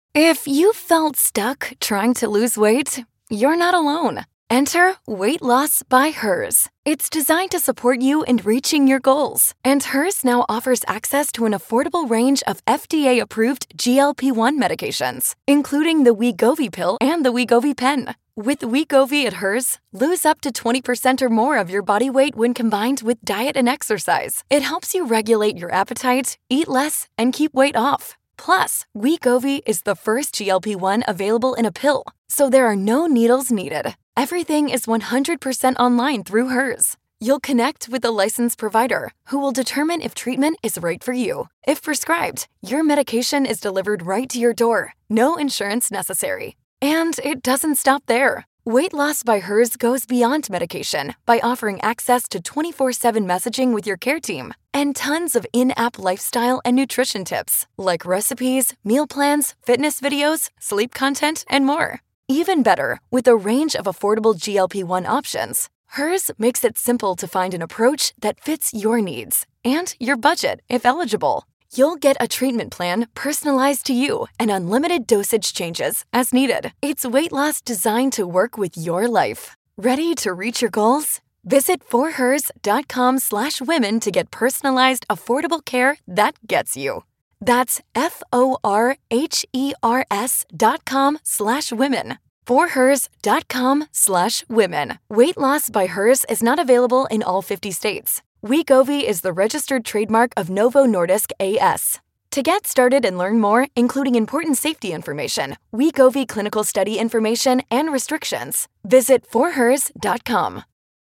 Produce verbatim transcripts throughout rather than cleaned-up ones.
If you felt stuck trying to lose weight, you're not alone. Enter Weight Loss by Hers. It's designed to support you in reaching your goals. And Hers now offers access to an affordable range of F D A-approved G L P one medications, including the Wegovy pill and the Wegovy pen. With Wegovy at Hers, lose up to twenty percent or more of your body weight when combined with diet and exercise. It helps you regulate your appetite, eat less, and keep weight off. Plus, Wegovy is the first G L P one available in a pill, so there are no needles needed. Everything is one hundred percent online through Hers. You'll connect with a licensed provider who will determine if treatment is right for you. If prescribed, your medication is delivered right to your door. No insurance necessary. And it doesn't stop there. Weight Loss by Hers goes beyond medication by offering access to twenty-four seven messaging with your care team and tons of in-app lifestyle and nutrition tips like recipes, meal plans, fitness videos, sleep content, and more. Even better, with a range of affordable G L P one options, Hers makes it simple to find an approach that fits your needs and your budget if eligible. You'll get a treatment plan personalized to you and unlimited dosage changes as needed. It's weight loss designed to work with your life. Ready to reach your goals? Visit forhers.com slash women to get personalized, affordable care that gets you. That's F-O-R-H-E-R-S dot com slash women. forhers.com slash women. Weight Loss by Hers is not available in all fifty states. Wegovy is the registered trademark of Novo Nordisk A S. To get started and learn more, including important safety information, Wegovy clinical study information, and restrictions, visit forhers dot com.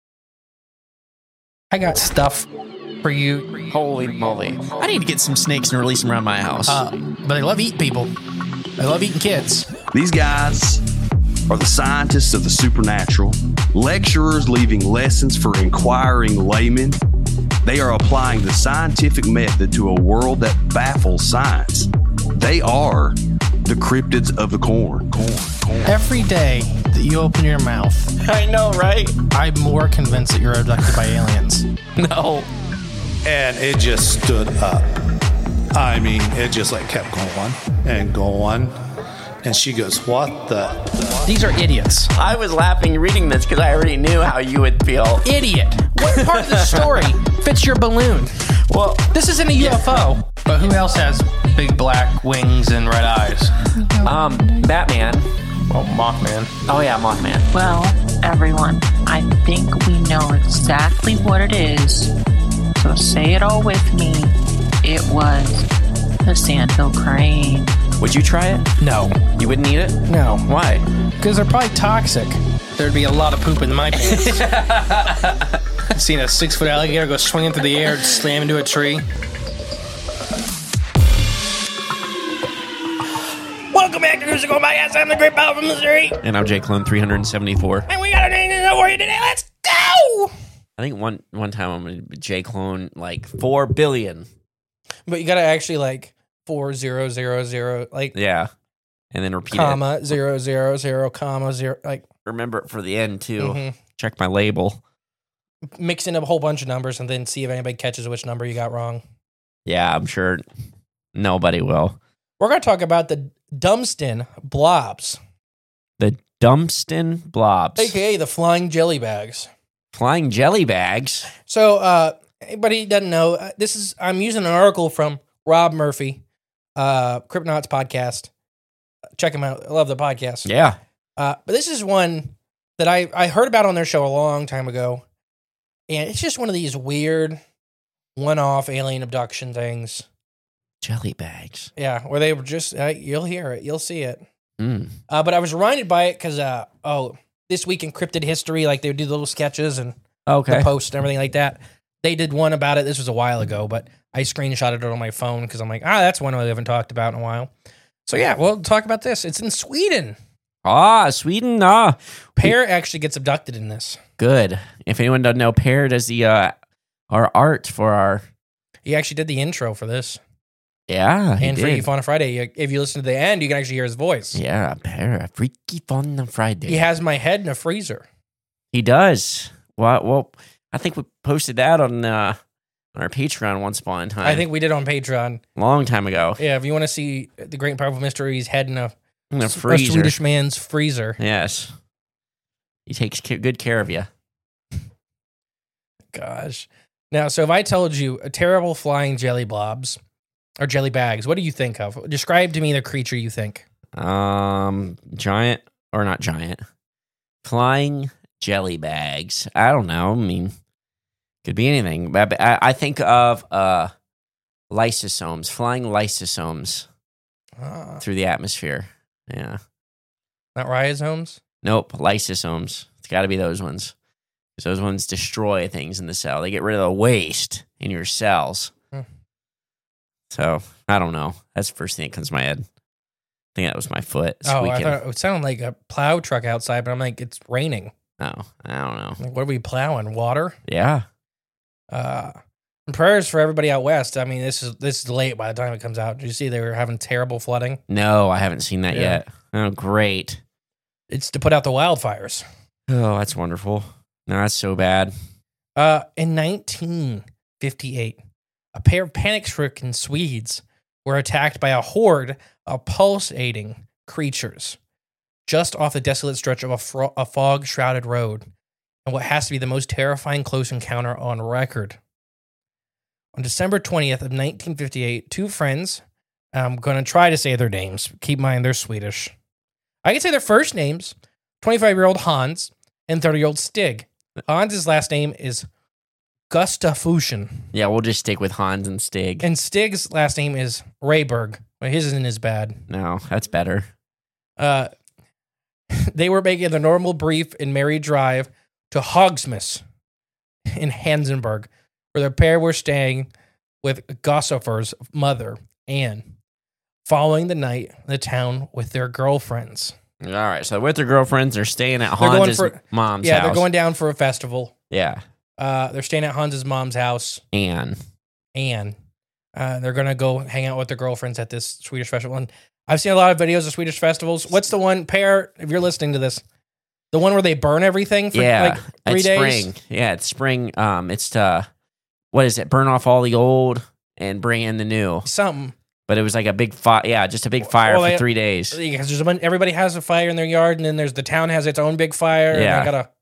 I got stuff for you. Holy moly. I need to get some snakes and release them around my house. Uh, but they love eating people. They love eating kids. These guys are the scientists of the supernatural, lecturers leaving lessons for inquiring laymen. They are applying the scientific method to a world that baffles science. They are the cryptids of the corn. corn, corn. Every day that you open your mouth, I know, right? I'm more convinced that you're abducted by aliens. No. And it just stood up. I mean, it just like kept going and going. And she goes, what the? These are idiots. I was laughing reading this because I already knew how you would feel. Idiot. What part of the story fits your balloon? Well, this isn't a U F O. But who else has big black wings and red eyes? Um, Batman. Well, Mothman. Oh, yeah, Mothman. Well, everyone, I think we know exactly what it is. So say it all with me. It was the Sandhill Crane. Would you try it? No. You wouldn't eat it? No. Why? Because they're probably toxic. There'd be a lot of poop in my pants. I've seen a six-foot alligator go swinging through the air and slam into a tree. Welcome back to Who's Going By Yes, I'm the Great Power from Missouri. And I'm Jay Clone three seventy-four. And we got a name for you today. Let's go! I think one one time I'm going to Jay Clone like four billion. But you got to actually like four zero zero zero like yeah, and then repeat comma it. zero zero zero comma zero like remember it for the end too. Mm-hmm. Check my label. Mix in a whole bunch of numbers and then see if anybody catches which number you got wrong. Yeah, I'm sure nobody will. We're going to talk about the Dumpston Blobs. The Dumpston Blobs, A K A the Flying Jelly Bags. Flying jelly bags. So, uh, anybody doesn't know, uh, this is, I'm using an article from Rob Murphy, uh, Cryptonauts podcast. Check him out. I love the podcast. Yeah. Uh, but this is one that I, I heard about on their show a long time ago. And it's just one of these weird one-off alien abduction things. Jelly bags. Yeah, where they were just, uh, you'll hear it. You'll see it. Mm. Uh, but I was reminded by it because, uh, oh, This Week in Cryptid History, like they would do the little sketches and okay. the posts and everything like that. They did one about it. This was a while ago, but I screenshotted it on my phone because I'm like, ah, that's one we haven't talked about in a while. So yeah, we'll talk about this. It's in Sweden. Ah, Sweden. Ah, Per actually gets abducted in this. Good. If anyone doesn't know, Per does the uh, our art for our. He actually did the intro for this. Yeah, he and did. Freaky Fun Friday. If you listen to the end, you can actually hear his voice. Yeah, Per, Freaky Fun Friday. He has my head in a freezer. He does. Well, well, I think we posted that on uh, on our Patreon once upon a time. I think we did on Patreon. Long time ago. Yeah, if you want to see the great and powerful mysteries head in a, In a a freezer. Swedish man's freezer. Yes. He takes ca- good care of you. Gosh. Now, so if I told you a terrible flying jelly blobs or jelly bags, what do you think of? Describe to me the creature you think. Um, giant or not giant, flying jelly bags. I don't know. I mean, could be anything. But I, I think of uh, lysosomes, flying lysosomes Uh, through the atmosphere. Yeah. not rhizomes? Nope. Lysosomes. It's got to be those ones. 'Cause those ones destroy things in the cell. They get rid of the waste in your cells. Hmm. So I don't know. That's the first thing that comes to my head. I think that was my foot Oh, I squeaking. thought it sounded like a plow truck outside, but I'm like, it's raining. No, I don't know. Like, what are we plowing? Water? Yeah. Uh, and prayers for everybody out west. I mean, this is this is late by the time it comes out. Did you see they were having terrible flooding? No, I haven't seen that Yeah. yet. Oh, great. It's to put out the wildfires. Oh, that's wonderful. No, that's so bad. Uh, in nineteen fifty-eight, a pair of panic-stricken Swedes were attacked by a horde of pulsating creatures just off the desolate stretch of a, fro- a fog-shrouded road, and what has to be the most terrifying close encounter on record. On December twentieth of nineteen fifty-eight, two friends, I'm going to try to say their names. Keep in mind, they're Swedish. I can say their first names, twenty-five-year-old Hans and thirty-year-old Stig. Hans' last name is Gustafsson, Yeah, we'll just stick with Hans and Stig. and Stig's last name is Rayberg. Well, his isn't as bad. No, that's better. Uh, they were making the normal brief and merry drive to Hogsmess in Hansenburg, where the pair were staying with Gossoffer's mother, Anne, following the night in the town with their girlfriends. All right, so with their girlfriends, they're staying at They're going Hans' for- mom's yeah, house. they're going down for a festival. Yeah, Uh, they're staying at Hans's mom's house, Anne. Anne. Uh, they're going to go hang out with their girlfriends at this Swedish festival. And I've seen a lot of videos of Swedish festivals. What's the one, pair, if you're listening to this, the one where they burn everything for Yeah, like three it's days? spring. Yeah, it's spring. Um, it's to, what is it? Burn off all the old and bring in the new. Something. But it was like a big fire. Yeah, just a big fire Well, for they- three days. Because there's a bunch, everybody has a fire in their yard, and then there's the town has its own big fire. Yeah. And they gotta,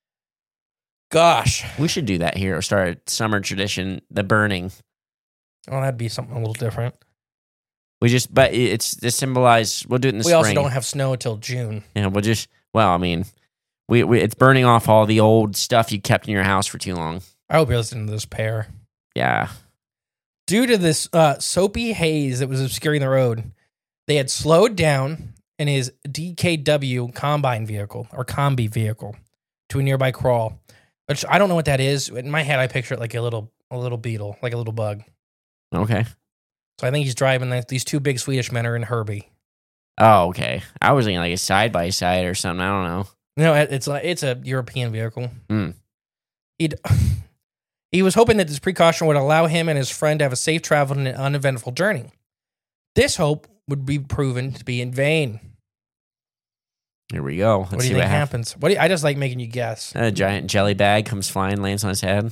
gosh. We should do that here. Start a summer tradition, the burning. Well, that'd be something a little different. We just, but it's to symbolize. We'll do it in the We spring. also don't have snow till June. Yeah, we'll just. Well, I mean, we, we it's burning off all the old stuff you kept in your house for too long. I hope you're listening to this pair. Yeah. Due to this uh, soapy haze that was obscuring the road, they had slowed down in his D K W combine vehicle or combi vehicle to a nearby crawl, which I don't know what that is. In my head, I picture it like a little a little beetle, like a little bug. Okay. So I think he's driving. Like, these two big Swedish men are in Herbie. Oh, okay. I was thinking like a side by side or something. I don't know. No, it- it's like it's a European vehicle. Hmm. He'd he was hoping that this precaution would allow him and his friend to have a safe travel and an uneventful journey. This hope would be proven to be in vain. Here we go. Let's what do see you think what happens. happens? What do you, I just like making you guess. A giant jelly bag comes flying, lands on his head.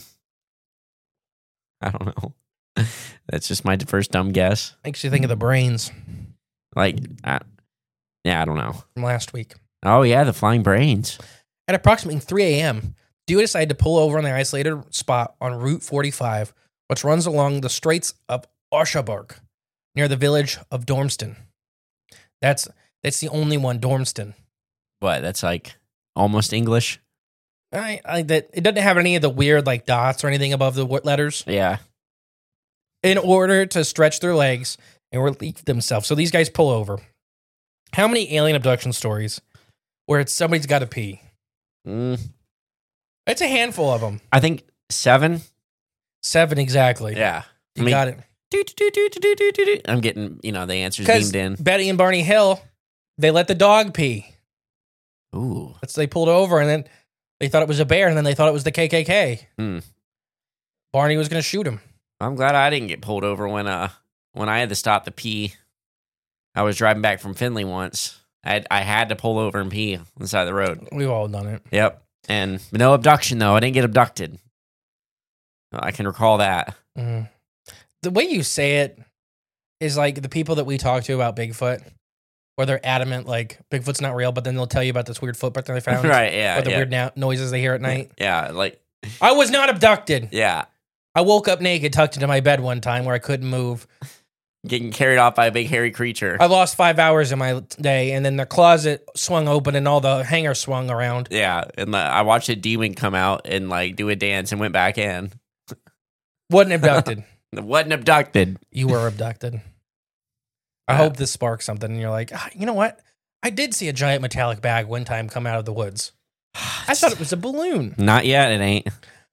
I don't know. That's just my first dumb guess. Makes you think of the brains Like, I, yeah, I don't know. from last week. Oh yeah, the flying brains. At approximately three a.m., Dewey decided to pull over on the isolated spot on Route forty-five, which runs along the Straits of Oshaburg, near the village of Dormston. That's that's the only one, Dormston. What? That's like almost English. I, I that it doesn't have any of the weird like dots or anything above the wo- letters. Yeah. In order to stretch their legs and relieve themselves, so these guys pull over. How many alien abduction stories where it's somebody's got to pee? Mm, It's a handful of them. I think seven. Seven exactly. Yeah. You I mean, got it. do, do, do, do, do, do, do, do. I'm getting, you know, the answers Because beamed in. Betty and Barney Hill, they let the dog pee. Ooh. That's they pulled over and then they thought it was a bear and then they thought it was the K K K. Hmm. Barney was going to shoot him. I'm glad I didn't get pulled over when uh when I had to stop to pee. I was driving back from Findlay once. I had, I had to pull over and pee on the side of the road. We've all done it. Yep. And no abduction though. I didn't get abducted. I can recall that. Mm. The way you say it is like the people that we talk to about Bigfoot, where they're adamant like Bigfoot's not real, but then they'll tell you about this weird footprint that they found. Right, yeah. Or the yeah. weird no- noises they hear at night. Yeah, like, I was not abducted. yeah. I woke up naked, tucked into my bed one time where I couldn't move. Getting carried off by a big hairy creature. I lost five hours in my day, and then the closet swung open and all the hangers swung around. Yeah, and the, I watched a demon come out and like do a dance and went back in. Wasn't abducted. Wasn't abducted. You were abducted. I Yeah. hope this sparks something, and you're like, ah, you know what? I did see a giant metallic bag one time come out of the woods. I thought it was a balloon. Not yet, it ain't.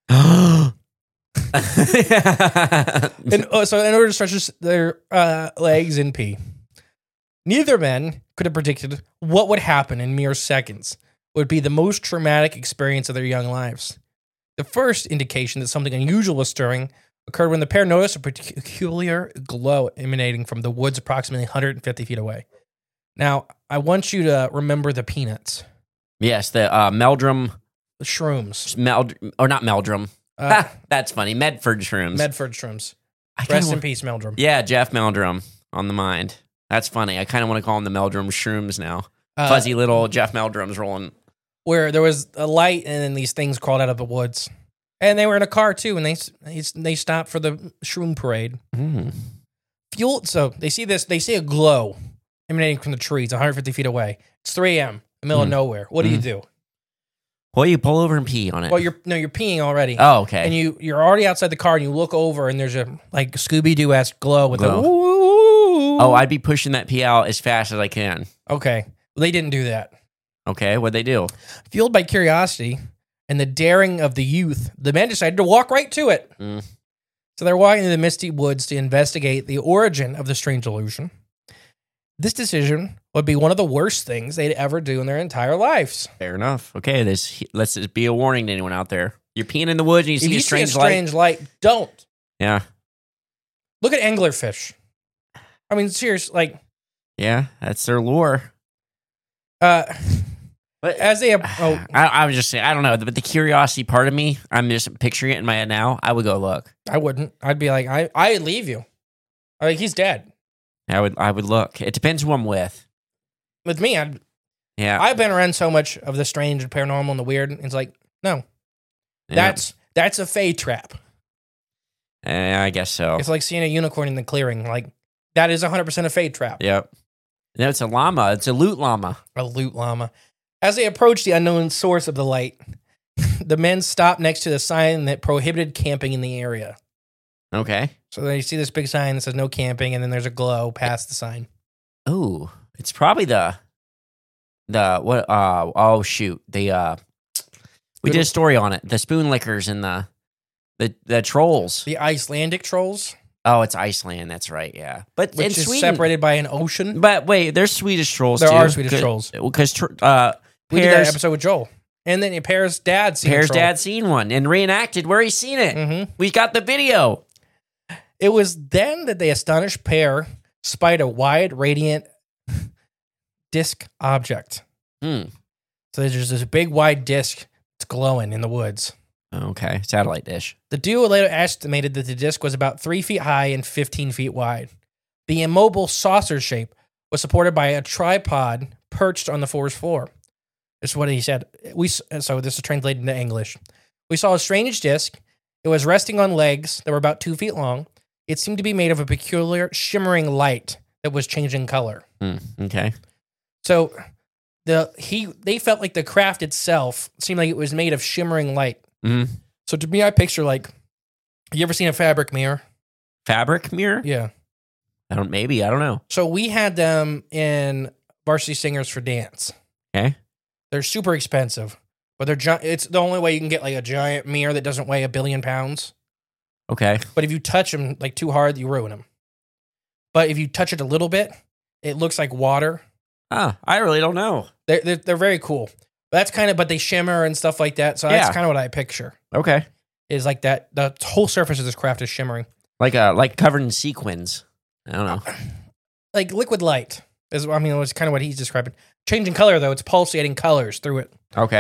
And uh, so, in order to stretch their uh, legs and pee, neither men could have predicted what would happen in mere seconds. Would be the most traumatic experience of their young lives. The first indication that something unusual was stirring occurred when the pair noticed a peculiar glow emanating from the woods approximately one hundred fifty feet away. Now, I want you to remember the peanuts, Yes, the uh, Meldrum, the shrooms, Meld, or not Meldrum. uh, That's funny. Medford shrooms. Medford shrooms. I kinda Rest in want- peace, Meldrum. Yeah, Jeff Meldrum on the mind. That's funny. I kind of want to call him the Meldrum shrooms now. Uh, Fuzzy little Jeff Meldrum's rolling. Where there was a light and then these things crawled out of the woods. And they were in a car too, and they they, they stopped for the shroom parade. Mm. Fuel. So they see this. They see a glow emanating from the trees, one hundred fifty feet away. It's three a.m. in the middle Mm. of nowhere. What do Mm. you do? Well, you pull over and pee on it. Well, you're no, you're peeing already. oh, okay. And you you're already outside the car, and you look over, and there's a like Scooby Doo esque glow with Glow. a woo. oh, I'd be pushing that pee out as fast as I can. okay. Well, they didn't do that. Okay, what'd they do? Fueled by curiosity and the daring of the youth, the men decided to walk right to it. Mm. So they're walking through the misty woods to investigate the origin of the strange illusion. This decision would be one of the worst things they'd ever do in their entire lives. Fair enough. Okay, this let's just be a warning to anyone out there. You're peeing in the woods and you If see you a strange, see a strange light, don't. light. Yeah, Look at anglerfish. I mean, serious, like, yeah, that's their lure. uh, But as they, oh, I, I was just saying, I don't know, but the curiosity part of me, I'm just picturing it in my head now. I would go look. I wouldn't. I'd be like, I, I'd leave you. Like, he's dead. I would, I would look. It depends who I'm with. With me, I'd, Yeah, I've been around so much of the strange and paranormal and the weird. It's like, no, yeah. that's that's a fey trap. Eh, I guess so. It's like seeing a unicorn in the clearing. Like, that is one hundred percent a fey trap. Yep. No, it's a llama. It's a loot llama. A loot llama. As they approached the unknown source of the light, the men stopped next to the sign that prohibited camping in the area. Okay. So they see this big sign that says no camping, and then there's a glow past the sign. Oh, it's probably the the what? Uh oh, shoot. The uh, we Good- did a story on it. The spoon lickers and the the the trolls. The Icelandic trolls, Oh, it's Iceland. That's right. Yeah, but which in is Sweden. separated by an ocean. But wait, there's Swedish trolls. There too. are Swedish Cause, trolls. because tr- uh, We did that Pear's, episode with Joel. And then Pear's dad seen Pear's a troll. dad seen one and reenacted where he's seen it. Mm-hmm. We got the video. It was then that the astonished pair spied a wide, radiant disc object. Hmm. So there's this big, wide disc that's glowing in the woods. Okay, satellite dish. The duo later estimated that the disc was about three feet high and fifteen feet wide. The immobile saucer shape was supported by a tripod perched on the forest floor. This is what he said. We so this is translated into English. We saw a strange disc. It was resting on legs that were about two feet long. It seemed to be made of a peculiar shimmering light that was changing color. Hmm. Okay. So the he they felt like the craft itself seemed like it was made of shimmering light. Hmm. So to me, I picture like, you ever seen a fabric mirror? Fabric mirror? Yeah. I don't. Maybe I don't know. So we had them in Varsity Singers for Dance. Okay. They're super expensive, but they're gi- it's the only way you can get like a giant mirror that doesn't weigh a billion pounds. Okay. But if you touch them like too hard, you ruin them. But if you touch it a little bit, it looks like water. Ah, I really don't know. They're they're, they're very cool. That's kind of, but they shimmer and stuff like that. So that's Yeah. kind of what I picture. Okay. Is like that. The whole surface of this craft is shimmering, Like uh, like covered in sequins. I don't know. like liquid light. Is I mean, it's kind of what he's describing. Changing color though, it's pulsating colors through it. Okay.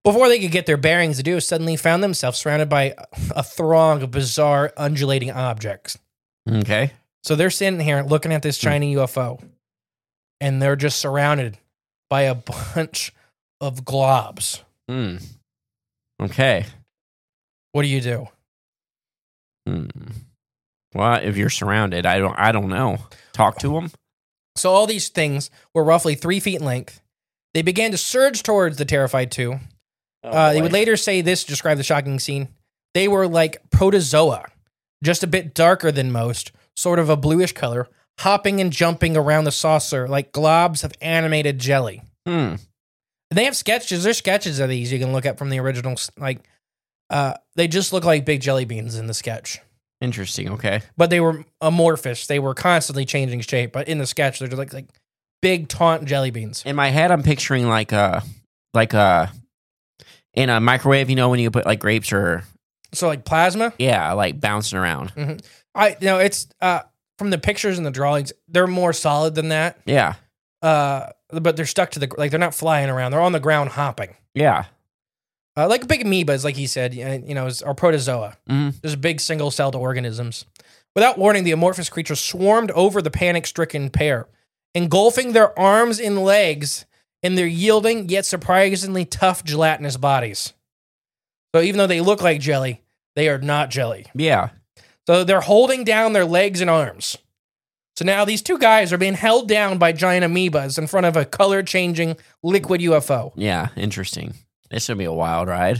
Before they could get their bearings, the duo suddenly found themselves surrounded by a throng of bizarre, undulating objects. Okay. So they're sitting here looking at this China U F O, and they're just surrounded by a bunch of globs. Hmm. Okay. What do you do? Hmm. Well, if you're surrounded, I don't. I don't know. Talk to them. So all these things were roughly three feet in length. They began to surge towards the terrified two. Oh, uh, they would later say this to describe the shocking scene. They were like protozoa, just a bit darker than most, sort of a bluish color, hopping and jumping around the saucer like globs of animated jelly. Hmm. They have sketches. There's sketches of these you can look at from the original. Like, uh, they just look like big jelly beans in the sketch. Interesting. Okay. But they were amorphous. They were constantly changing shape. But in the sketch, they're just like like big taunt jelly beans. In my head, I'm picturing like a like a in a microwave. You know, when you put like grapes or So like plasma. yeah, like bouncing around. Mm-hmm. I you know it's uh from the pictures and the drawings, they're more solid than that. Yeah. Uh, but they're stuck to the like they're not flying around. They're on the ground hopping. Yeah. Uh, like big amoebas, like he said, you know, or protozoa. Mm-hmm. Just big single-celled organisms. Without warning, the amorphous creatures swarmed over the panic-stricken pair, engulfing their arms and legs in their yielding yet surprisingly tough gelatinous bodies. So even though they look like jelly, they are not jelly. Yeah. So they're holding down their legs and arms. So now these two guys are being held down by giant amoebas in front of a color-changing liquid U F O. Yeah. Interesting. This would be a wild ride.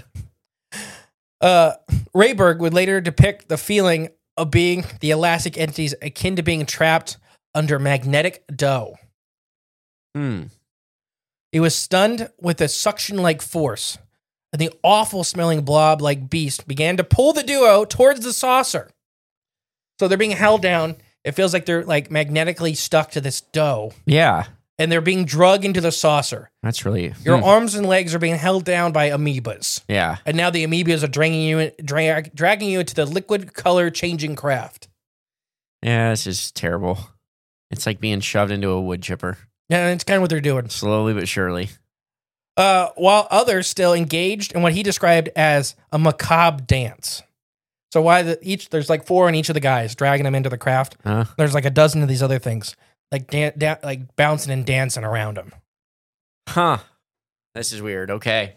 Uh, Rayberg would later depict the feeling of being the elastic entities akin to being trapped under magnetic dough. Hmm. He was stunned with a suction-like force, and the awful-smelling blob-like beast began to pull the duo towards the saucer. So they're being held down. It feels like they're like magnetically stuck to this dough, Yeah. and they're being dragged into the saucer. That's really Your hmm. arms and legs are being held down by amoebas. Yeah. And now the amoebas are dragging you, drag, dragging you into the liquid color changing craft. Yeah. This is terrible. It's like being shoved into a wood chipper, Yeah, it's kind of what they're doing. slowly but surely. Uh, while others still engaged in what he described as a macabre dance. So why the each there's like four in each of the guys dragging them into the craft. Huh? There's like a dozen of these other things, like dan- da- like bouncing and dancing around them. Huh. This is weird. Okay.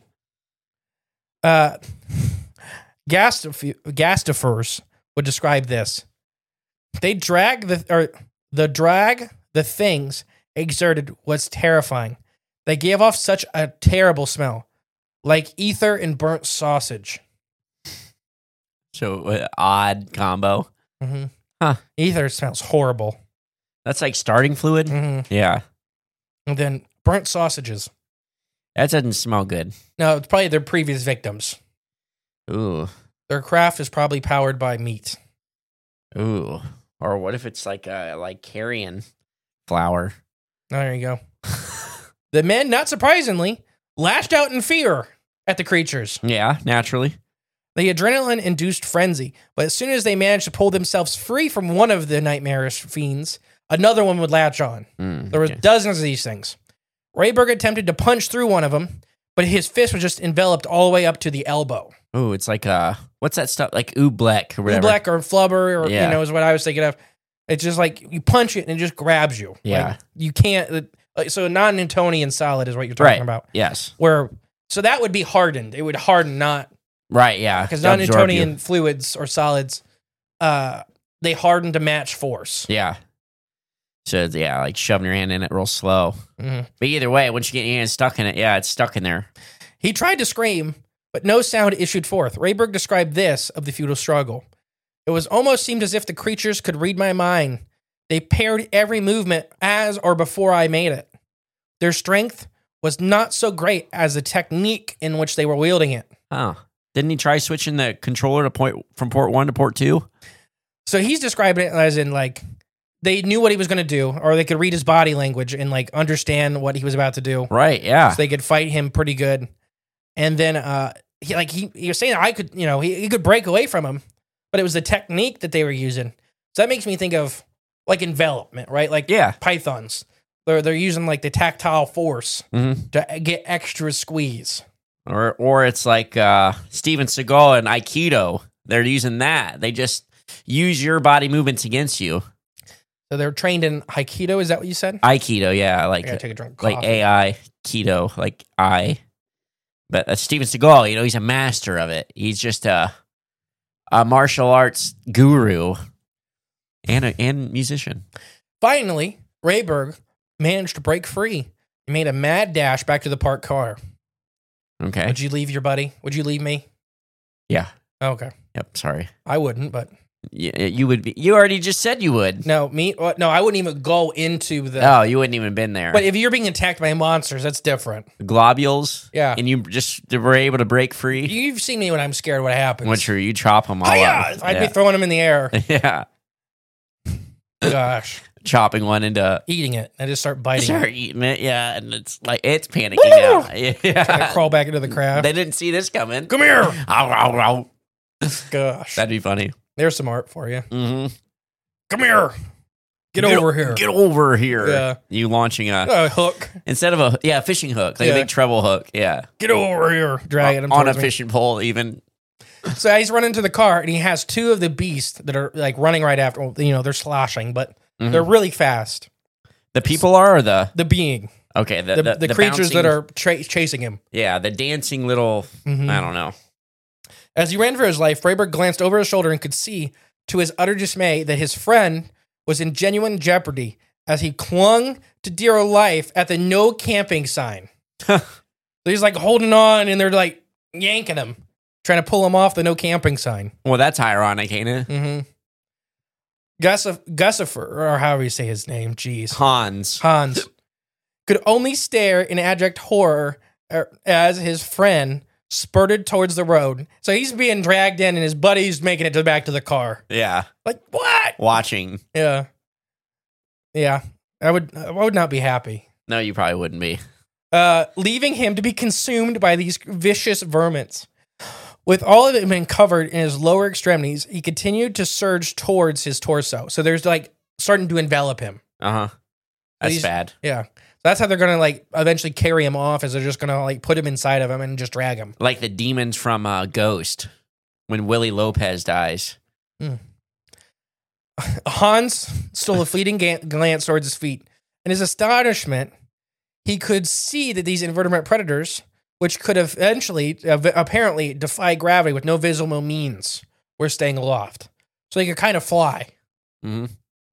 Uh, Gastif- Gastifers would describe this. They drag the or the drag the things exerted was terrifying. They gave off such a terrible smell, like ether and burnt sausage. So uh, odd combo. Mm-hmm. Huh. Ether smells horrible. That's like starting fluid. Mm-hmm. Yeah. And then burnt sausages. That doesn't smell good. No, it's probably their previous victims. Ooh. Their craft is probably powered by meat. Ooh. Or what if it's like a like carrion flour? Oh, there you go. The men, not surprisingly, lashed out in fear at the creatures. Yeah, naturally. The adrenaline-induced frenzy, but as soon as they managed to pull themselves free from one of the nightmarish fiends, another one would latch on. Mm, There were okay. dozens of these things. Rayberg attempted to punch through one of them, but his fist was just enveloped all the way up to the elbow. Ooh, it's like uh what's that stuff? Like oobleck or whatever. Black or flubber, or Yeah. you know, is what I was thinking of. It's just like you punch it and it just grabs you. Yeah. Like, you can't. Like, so non-Newtonian solid is what you're talking Right. about. Yes. Where so that would be hardened. It would harden, not Right, yeah. because To absorb non-Newtonian you. fluids or solids, uh, they harden to match force. Yeah. So yeah, like shoving your hand in it real slow. Mhm. But either way, once you get your hand stuck in it, yeah, it's stuck in there. He tried to scream, but no sound issued forth. Rayberg described this of the futile struggle. It was almost seemed as if the creatures could read my mind. They paired every movement as or before I made it. Their strength was not so great as the technique in which they were wielding it. Oh. Didn't he try switching the controller to point from port one to port two? So he's describing it as in like they knew what he was going to do, or they could read his body language and like understand what he was about to do. Right, yeah. So they could fight him pretty good. And then uh he like he, he was saying that I could, you know, he, he could break away from him, but it was the technique that they were using. So that makes me think of like envelopment, right? Like Yeah. pythons. They're they're using like the tactile force Mm-hmm. to get extra squeeze. Or or it's like uh, Steven Seagal and Aikido. They're using that. They just use your body movements against you. So they're trained in Aikido. Is that what you said? Aikido, yeah, I like gotta take a drink. of like coffee. A I keto, like I. But uh, Steven Seagal, you know, he's a master of it. He's just a a martial arts guru and a and musician. Finally, Rayberg managed to break free. He made a mad dash back to the parked car. Okay. Would you leave your buddy? Would you leave me? Yeah. Okay. Yep. Sorry. I wouldn't, but You, you would be. You already just said you would. no, me. what- No, I wouldn't even go into the. Oh, you wouldn't even been there. But if you're being attacked by monsters, that's different. Globules. Yeah. And you just were able to break free. You've seen me when I'm scared. What happens? What true? You chop them all Hi-ya! up. I'd yeah. be throwing them in the air. yeah. Gosh, Chopping one into. eating it. I just start biting Start it. eating it. Yeah, and it's like it's panicking now. Trying to Yeah. crawl back into the crowd. They didn't see this coming. Come here. Ow, ow, ow. Gosh, That'd be funny. there's some art for you. Mm-hmm. Come here. Get, over here. Get over here. Yeah. You launching a A hook. instead of a yeah a fishing hook, like Yeah. a big treble hook. Yeah. Get over here. Dragging him on a towards me. fishing pole. Even. So he's running to the car, and he has two of the beasts that are like running right after. Well, you know, they're sloshing, but Mhm. they're really fast. The people are or the The being, okay the the, the, the, the creatures bouncing- that are tra- chasing him. yeah the dancing little Mhm. I don't know. As he ran for his life, Freyberg glanced over his shoulder and could see, to his utter dismay, that his friend was in genuine jeopardy as he clung to dear life at the no camping sign. So he's like holding on, and they're like yanking him, trying to pull him off the no camping sign. Well, that's ironic, ain't it? Mm-hmm. Gussif- Gussifer, or however you say his name, jeez. Hans. Hans could only stare in abject horror er, as his friend spurted towards the road. So he's being dragged in, and his buddy's making it to the back to the car. Yeah, Like, what? watching. Yeah. Yeah. I would I would not be happy. No, you probably wouldn't be. Uh, leaving him to be consumed by these vicious vermins. With all of it being covered in his lower extremities, he continued to surge towards his torso. So there's like starting to envelop him. Uh huh. That's These- bad. Yeah. So that's how they're going to like eventually carry him off, is they're just going to like put him inside of him and just drag him. Like the demons from uh, Ghost when Willie Lopez dies. Hans stole a fleeting ga- glance towards his feet. In his astonishment, he could see that these invertebrate predators, which could eventually, uh, apparently, defy gravity with no visible means, were staying aloft. So they could kind of fly, hmm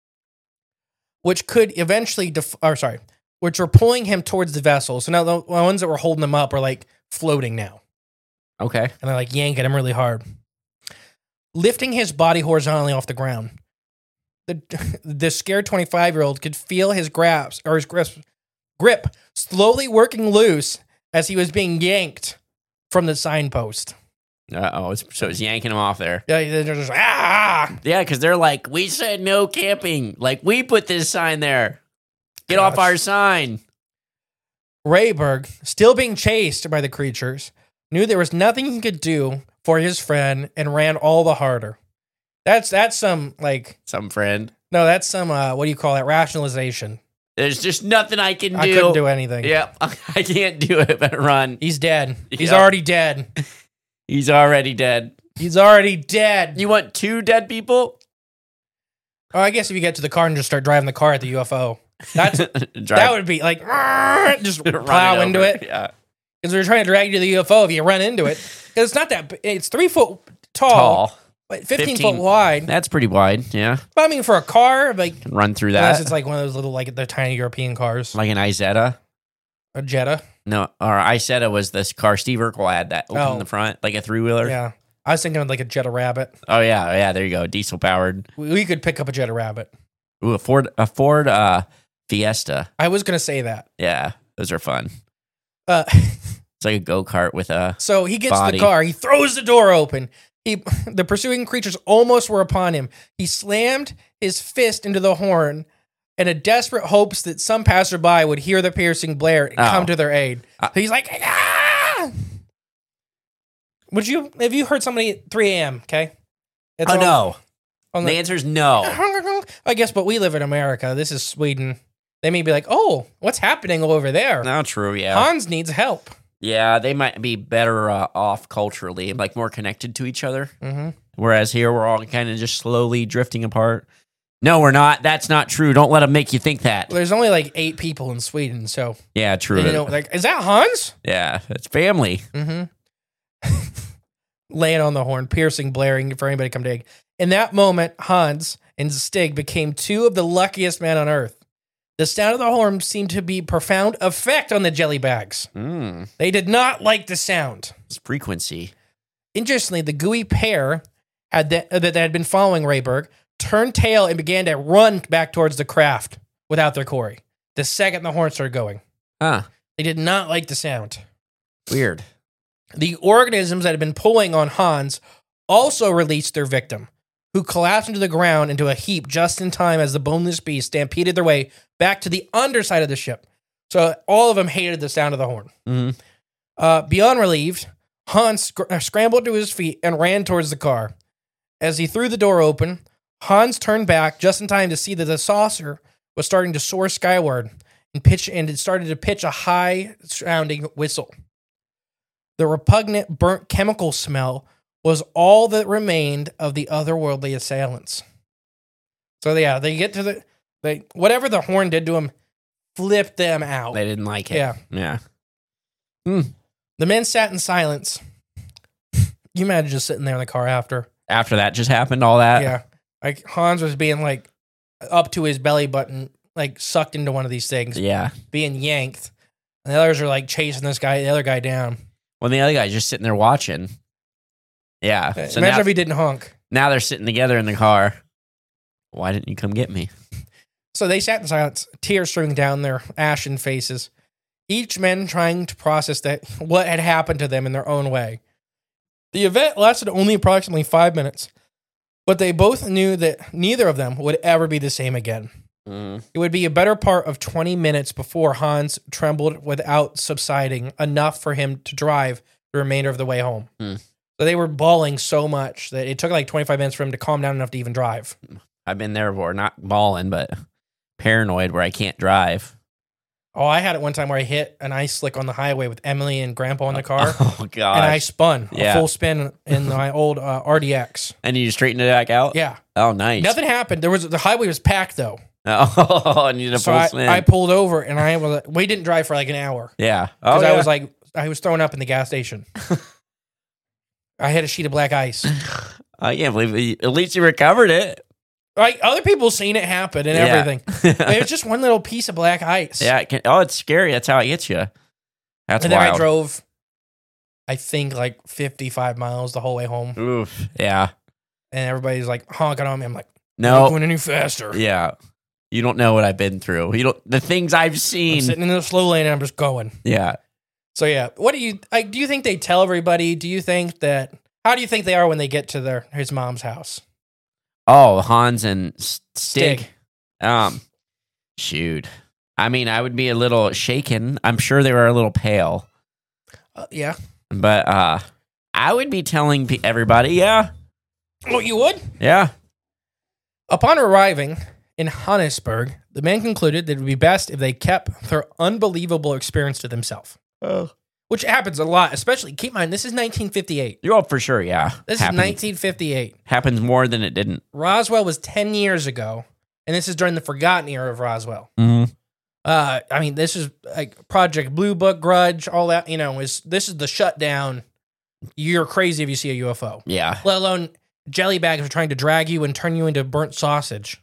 which could eventually, def- or sorry, which were pulling him towards the vessel. So now the ones that were holding him up are like floating now. Okay. And they're like yanking him really hard, lifting his body horizontally off the ground. The the scared twenty-five year old could feel his grasp or his grasp, grip slowly working loose as he was being yanked from the signpost. Uh oh. So it's yanking him off there. Yeah, they're just ah. Yeah, because they're like, we said no camping. Like, we put this sign there. Get off Gosh. our sign. Rayberg, still being chased by the creatures, knew there was nothing he could do for his friend and ran all the harder. That's that's some like Some friend. no, that's some uh, what do you call that, rationalization. There's just nothing I can do. I couldn't do anything. Yep. I can't do it but run. He's dead. He's Yep. already dead. He's already dead. He's already dead. You want two dead people? Oh, I guess if you get to the car and just start driving the car at the U F O, that's Drive- that would be like just run plow it into over. it. Yeah. Because they're trying to drag you to the U F O if you run into it. Because it's not that. b- It's three foot tall, Tall. but fifteen, fifteen. foot wide. That's pretty wide. Yeah. But I mean, for a car, like Run through unless that. it's like one of those little like the tiny European cars, Like an Isetta. a Jetta. No, or Isetta was this car Steve Urkel had that opened Oh. in the front, like a three wheeler. Yeah, I was thinking of like a Jetta Rabbit. Oh yeah, yeah. There you go. Diesel powered. We, we could pick up a Jetta Rabbit. Ooh, a Ford, a Ford uh, Fiesta. I was gonna say that. Yeah, those are fun. Uh, It's like a go kart with a. So he gets to Body. the car. He throws the door open. He, the pursuing creatures almost were upon him. He slammed his fist into the horn in a desperate hopes that some passerby would hear the piercing blare and Oh. come to their aid. Uh, He's like, ah! Would you, have you heard somebody at three a.m., okay? It's Oh on- no. on The the- answer is no. I guess, but we live in America. This is Sweden. They may be like, oh, what's happening over there? No, true. Yeah. Hans needs help. Yeah, they might be better uh, off culturally, like more connected to each other. Mm-hmm. Whereas here, we're all kind of just slowly drifting apart. No, we're not. That's not true. Don't let them make you think that. There's only like eight people in Sweden, so Yeah, true. you know, like, is that Hans? Yeah, it's family. Mm-hmm. Laying on the horn, piercing, blaring for anybody to come dig. In that moment, Hans and Stig became two of the luckiest men on earth. The sound of the horn seemed to be profound effect on the jelly bags. Mm, They did not like the sound. it's frequency. Interestingly, the gooey pair had that, uh, that had been following Rayberg turned tail and began to run back towards the craft without their quarry. The second the horn started going, Huh. they did not like the sound. Weird. The organisms that had been pulling on Hans also released their victim, who collapsed into the ground into a heap just in time as the boneless beast stampeded their way back to the underside of the ship. So all of them hated the sound of the horn. Mm-hmm. Uh, beyond relieved, Hans sc- uh, scrambled to his feet and ran towards the car. As he threw the door open, Hans turned back just in time to see that the saucer was starting to soar skyward and pitch, and it started to pitch a high-sounding whistle. The repugnant, burnt chemical smell was all that remained of the otherworldly assailants. So yeah, they get to the they whatever the horn did to them, flipped them out. They didn't like it. Yeah. Yeah. The men sat in silence. You imagine just sitting there in the car after. After that just happened, all that. Yeah. Like Hans was being like up to his belly button, like sucked into one of these things, Yeah. being yanked. And the others are like chasing this guy, the other guy down. Well, the other guy's just sitting there watching. Yeah. So Imagine now, if he didn't honk. now they're sitting together in the car. Why didn't you come get me? So they sat in silence, tears streaming down their ashen faces, each man trying to process that what had happened to them in their own way. The event lasted only approximately five minutes, but they both knew that neither of them would ever be the same again. Mm. It would be a better part of twenty minutes before Hans trembled without subsiding enough for him to drive the remainder of the way home. Hmm. So they were bawling so much that it took like twenty-five minutes for him to calm down enough to even drive. I've been there before, not bawling, but paranoid where I can't drive. Oh, I had it one time where I hit an ice slick on the highway with Emily and Grandpa in the car, Oh, gosh. and I spun Yeah. a full spin in my old uh, R D X. And you straightened it back out? Yeah, Oh, nice. nothing happened. There was the highway was packed though, Oh, I need a so full I, spin. I pulled over and I was. We didn't drive for like an hour yeah. Oh, because yeah. I was like I was throwing up in the gas station. I had a sheet of black ice. I can't believe it. At least you recovered it. Like other people seen it happen and Yeah. everything. It was just one little piece of black ice. Yeah. It can, oh, it's scary. That's how it gets you. That's and then wild. I drove, I think like fifty-five miles the whole way home, Oof. Yeah. and everybody's like honking on me. I'm like, No. not going any faster. Yeah. You don't know what I've been through. You don't. The things I've I'm seen. sitting in the slow lane and I'm just going. Yeah. So yeah, what do you? Like, do you think they tell everybody? Do you think that? How do you think they are when they get to their his mom's house? Oh, Hans and S- Stig. Stig. Um, shoot. I mean, I would be a little shaken. I'm sure they were a little pale, Uh, yeah. but uh, I would be telling pe- everybody, yeah, Oh, you would? yeah, Upon arriving in Hannesburg, the men concluded that it would be best if they kept their unbelievable experience to themselves. Oh. Which happens a lot, especially, keep in mind, this is nineteen fifty-eight. you're all for sure, yeah. This happens, is nineteen fifty-eight. happens more than it didn't. Roswell was ten years ago, and this is during the forgotten era of Roswell. Mm-hmm. Uh, I mean, this is like Project Blue Book, Grudge, all that, you know, is this is the shutdown. You're crazy if you see a U F O. Yeah, Let alone jelly bags are trying to drag you and turn you into burnt sausage.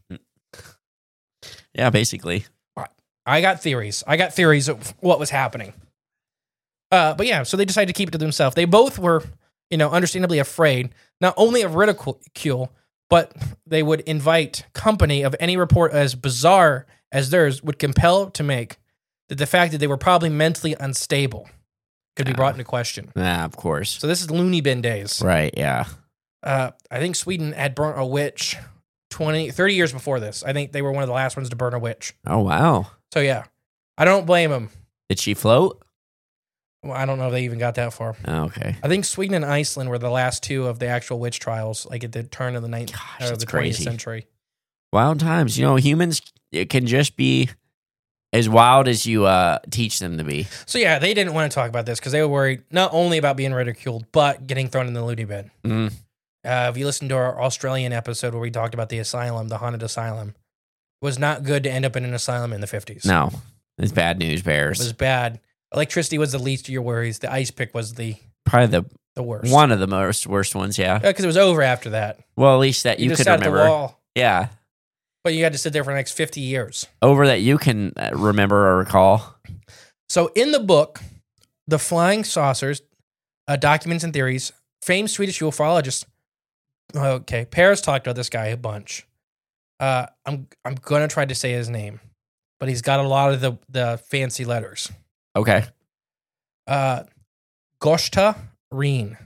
yeah, basically. I got theories. I got theories of what was happening. Uh, but yeah, so they decided to keep it to themselves. They both were, you know, understandably afraid, not only of ridicule, but they would invite company of any report as bizarre as theirs would compel to make that the fact that they were probably mentally unstable could be Yeah. brought into question. Yeah, of course. So this is loony bin days. Right, yeah. Uh, I think Sweden had burnt a witch twenty, thirty years before this. I think they were one of the last ones to burn a witch. Oh, wow. So yeah, I don't blame them. Did she float? Well, I don't know if they even got that far. Oh, okay. I think Sweden and Iceland were the last two of the actual witch trials, like at the turn of the nineteenth Gosh, or that's the twentieth crazy. century. Wild times. You know, humans, it can just be as wild as you uh, teach them to be. So yeah, they didn't want to talk about this because they were worried not only about being ridiculed, but getting thrown in the loony bin. Mm. Uh, if you listen to our Australian episode where we talked about the asylum, the haunted asylum, it was not good to end up in an asylum in the fifties. No, it's bad news bears. It was bad. Electricity was the least of your worries. The ice pick was the Probably the the worst. one of the most worst ones, yeah. Because it was over after that. Well, at least that you, You, just could sat at remember. the wall, Yeah. but you had to sit there for the next fifty years. Over that you can uh, remember or recall. So in the book, The Flying Saucers, uh, Documents and Theories, famed Swedish ufologist, okay, Paris talked about this guy a bunch. Uh, I'm I'm going to try to say his name, but he's got a lot of the, the fancy letters. Okay. Uh, Gösta Rehn.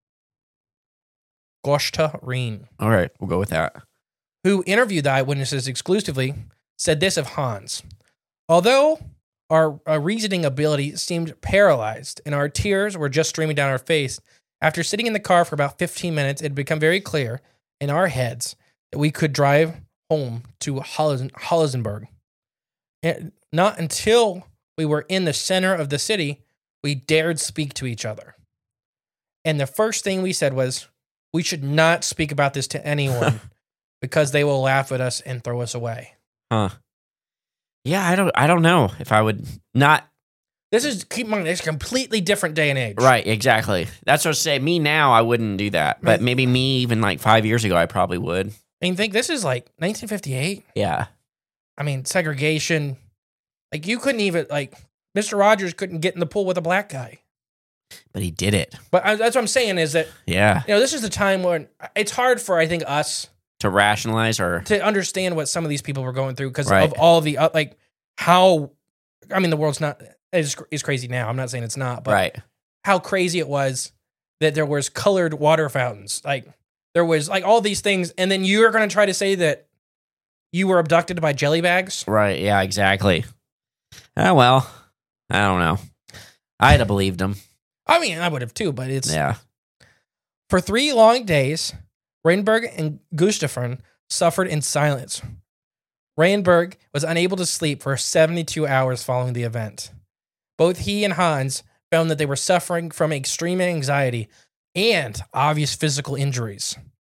Gösta Rehn, All right. We'll go with that. who interviewed the eyewitnesses exclusively, said this of Hans. Although our, our reasoning ability seemed paralyzed and our tears were just streaming down our face, after sitting in the car for about fifteen minutes, it had become very clear in our heads that we could drive home to Hollis- Hollisenberg. And not until we were in the center of the city, we dared speak to each other. And the first thing we said was, we should not speak about this to anyone because they will laugh at us and throw us away. Huh. Yeah, I don't I don't know if I would not. This is, keep in mind, it's a completely different day and age. Right, exactly. That's what I say. Me now, I wouldn't do that. But Right. maybe me even like five years ago, I probably would. I mean, think this is like nineteen fifty-eight. Yeah. I mean, segregation. Like, you couldn't even, like, Mister Rogers couldn't get in the pool with a black guy. But he did it. But I, that's what I'm saying is that, Yeah. you know, this is the time when it's hard for, I think, us To rationalize or. to understand what some of these people were going through because Right. of all the, uh, like, how, I mean, the world's not, is, is crazy now. I'm not saying it's not, but Right. how crazy it was that there was colored water fountains. Like, there was, like, all these things. And then you're going to try to say that you were abducted by jelly bags? Right. Yeah, exactly. Oh, well. I don't know. I'd have believed him. I mean, I would have too, but it's... Yeah. For three long days, Rainberg and Gustafsson suffered in silence. Rainberg was unable to sleep for seventy-two hours following the event. Both he and Hans found that they were suffering from extreme anxiety and obvious physical injuries,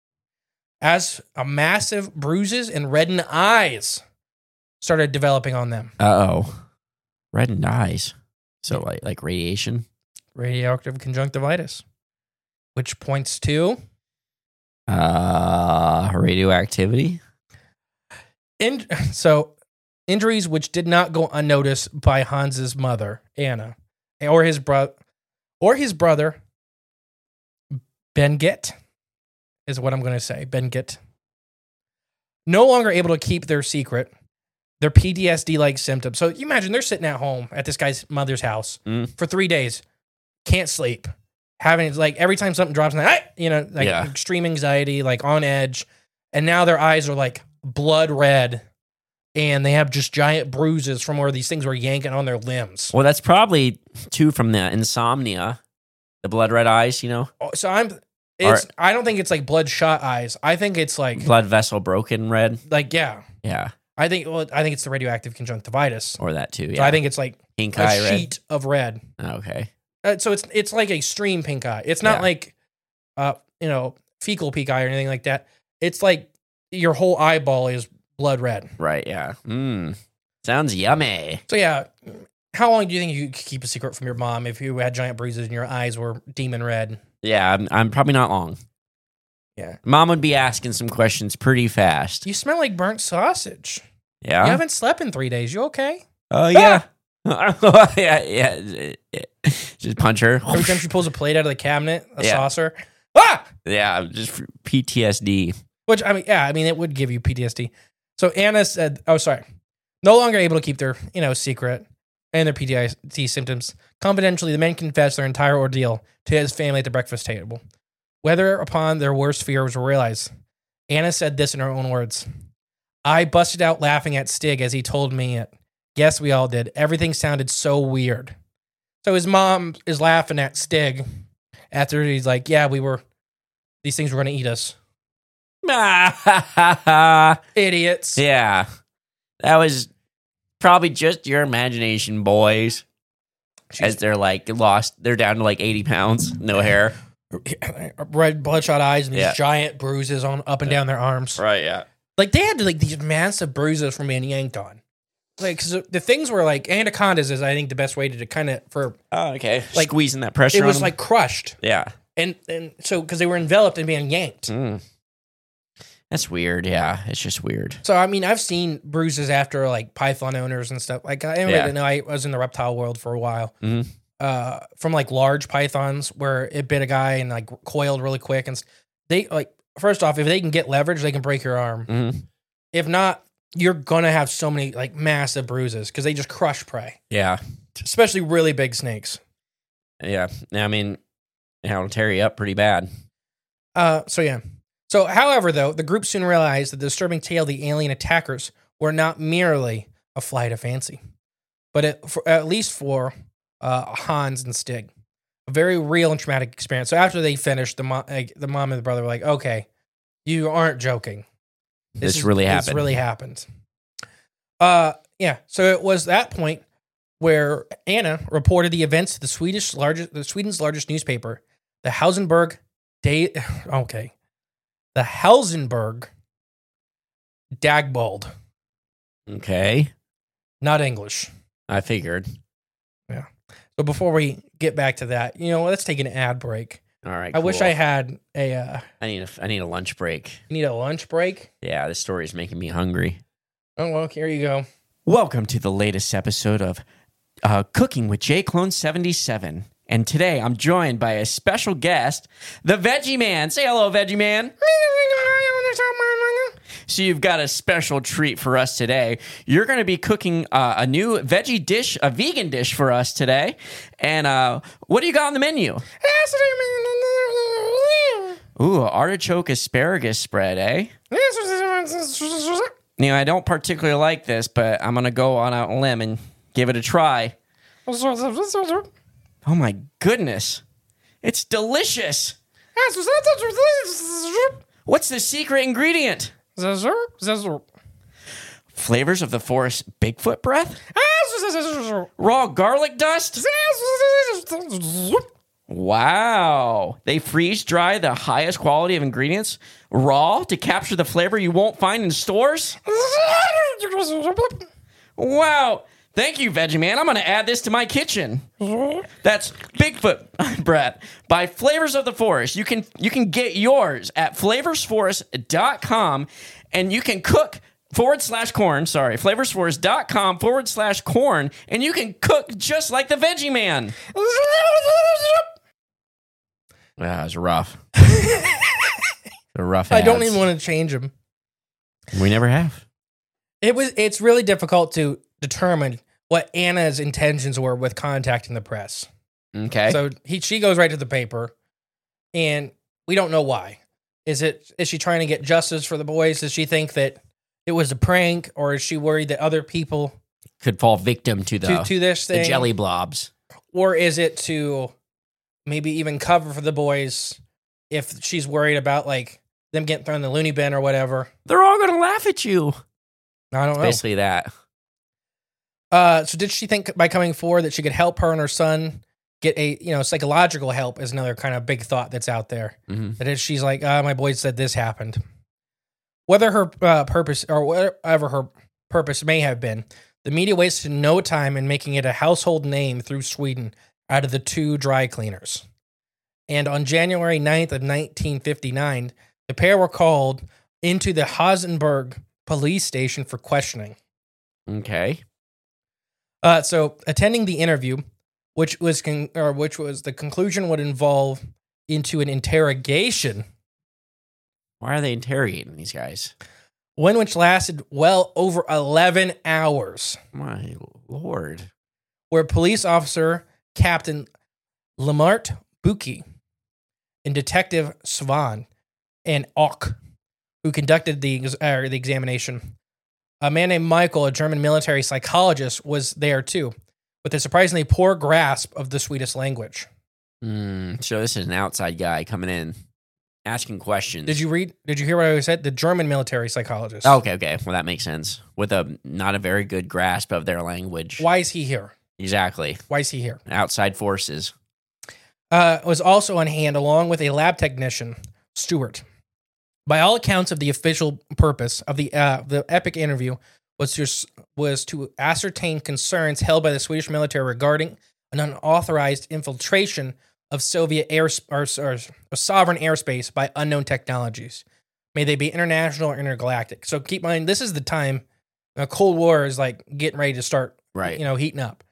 as a massive bruises and reddened eyes started developing on them. Uh-oh. Reddened eyes. So like like radiation? Radioactive conjunctivitis, which points to... Uh, radioactivity? In, so, injuries which did not go unnoticed by Hans's mother, Anna, or his brother, or his brother, Benget, is what I'm going to say. Benget. No longer able to keep their secret, their P T S D-like symptoms. So, you imagine they're sitting at home at this guy's mother's house Mm. for three days, can't sleep, having, like, every time something drops, like, you know, like Yeah. extreme anxiety, like on edge, and now their eyes are like blood red, and they have just giant bruises from where these things were yanking on their limbs. Well, that's probably too from the insomnia, the blood red eyes, you know, Oh, So I'm, it's, I don't think it's like bloodshot eyes. I think it's like, blood vessel broken red. like, yeah. Yeah, I think, well, I think it's the radioactive conjunctivitis. or that too. So Yeah, I think it's like pink a eye red. sheet of red. Okay, Uh, so it's it's like extreme pink eye. It's not Yeah. like, uh, you know, fecal pink eye or anything like that. It's like your whole eyeball is blood red. right. Yeah. Mm. Sounds yummy. So yeah, how long do you think you could keep a secret from your mom if you had giant bruises and your eyes were demon red? Yeah, I'm, I'm probably not long. Yeah. Mom would be asking some questions pretty fast. You smell like burnt sausage. Yeah. You haven't slept in three days. You okay? Oh yeah. yeah, yeah. Just punch her. Every time she pulls a plate out of the cabinet, a Yeah. saucer. Ah! Yeah, just P T S D. Which, I mean, yeah, I mean, it would give you P T S D. So Anna said, oh, sorry. No longer able to keep their, you know, secret and their P T S D symptoms. Confidentially, the men confessed their entire ordeal to his family at the breakfast table. Whether upon their worst fears were realized, Anna said this in her own words. I busted out laughing at Stig as he told me it. Yes, we all did. Everything sounded so weird. So his mom is laughing at Stig after he's like, yeah, we were, these things were going to eat us. yeah, Idiots. that was probably just your imagination, boys. She's- As they're like lost, they're down to like eighty pounds, no hair. Red bloodshot eyes and these Yeah. giant bruises on up and down their arms. Right, yeah. Like they had like these massive bruises from being yanked on. Like, cause the things were like anacondas is I think the best way to kind of for Oh, okay. Like, Squeezing that pressure it on was them. like crushed Yeah. and and so because they were enveloped and being yanked. Mm. That's weird, yeah. It's just weird. So I mean I've seen bruises after like python owners and stuff. Like I Yeah. didn't know I was in the reptile world for a while. Mhm. Uh, from like large pythons where it bit a guy and like coiled really quick and s- they like first off if they can get leverage they can break your arm. Mhm. If not, you're gonna have so many like massive bruises because they just crush prey, Yeah. especially really big snakes. Yeah. I mean, it'll tear you up pretty bad. Uh, so yeah. So, however, though, the group soon realized that the disturbing tale of the alien attackers were not merely a flight of fancy, but it, for, at least for uh, Hans and Stig, a very real and traumatic experience. So after they finished, the mom, like, the mom and the brother were like, "Okay, you aren't joking. This is- really This happened." really happened." Uh, yeah. So it was that point where Anna reported the events to the Swedish largest, the Sweden's largest newspaper, the Hausenberg Day. Okay, the Hausenberg Dagbald, Okay. not English. I figured. So before we get back to that, you know, let's take an ad break. All right. I wish cool. I had a. Uh, I need a. I need a lunch break. you need a lunch break. Yeah, this story is making me hungry. Oh well, here you go. Welcome to the latest episode of uh, Cooking with J Clone seventy-seven, and today I'm joined by a special guest, the Veggie Man. Say hello, Veggie Man. So you've got a special treat for us today. You're going to be cooking uh, a new veggie dish, a vegan dish for us today. And uh, what do you got on the menu? Ooh, artichoke asparagus spread, eh? You know, I don't particularly like this, but I'm going to go on a limb and give it a try. Oh my goodness. It's delicious. What's the secret ingredient? Flavors of the forest Bigfoot breath? Raw garlic dust? Wow. They freeze dry the highest quality of ingredients raw to capture the flavor you won't find in stores? Wow. Thank you, Veggie Man. I'm going to add this to my kitchen. That's Bigfoot breath by Flavors of the Forest. You can you can get yours at flavors forest dot com and you can cook forward slash corn, sorry, flavorsforest dot com forward slash corn, and you can cook just like the Veggie Man. That was rough. The rough I don't ads. even want to change them. We never have. It was. It's really difficult to determine what Anna's intentions were with contacting the press. Okay. So he, she goes right to the paper, and we don't know why. Is it? Is she trying to get justice for the boys? Does she think that it was a prank, or is she worried that other people Could fall victim to the, to, to this the thing, jelly blobs. or is it to maybe even cover for the boys if she's worried about like them getting thrown in the loony bin or whatever? They're all going to laugh at you. I don't know. Basically that. Uh, so did she think by coming forward that she could help her and her son get a, you know, psychological help is another kind of big thought that's out there. Mm-hmm. That is, she's like, uh, my boy said this happened. Whether her uh, purpose or whatever her purpose may have been, the media wasted no time in making it a household name through Sweden out of the two dry cleaners. And on January ninth of nineteen fifty-nine, the pair were called into the Hausenberg police station for questioning. Okay. Uh, so attending the interview, which was con- or which was the conclusion would involve into an interrogation, Why are they interrogating these guys? one which lasted well over eleven hours, My lord. where police officer Captain Lamart Buki and Detective Svan and Ock, who conducted the ex- uh, the examination. A man named Michael, a German military psychologist, was there too, with a surprisingly poor grasp of the Swedish language. Mm, so this is an outside guy coming in. asking questions. Did you read? Did you hear what I said? The German military psychologist. Oh, okay, okay. Well, that makes sense. With a not a very good grasp of their language. Why is he here? Exactly. Why is he here? Outside forces. Uh, was also on hand along with a lab technician, Stewart. By all accounts of the official purpose of the uh, the epic interview was to was to ascertain concerns held by the Swedish military regarding an unauthorized infiltration of Soviet air or, or, or sovereign airspace by unknown technologies. May they be international or intergalactic. So keep in mind, this is the time the Cold War is like getting ready to start, Right. you know, heating up.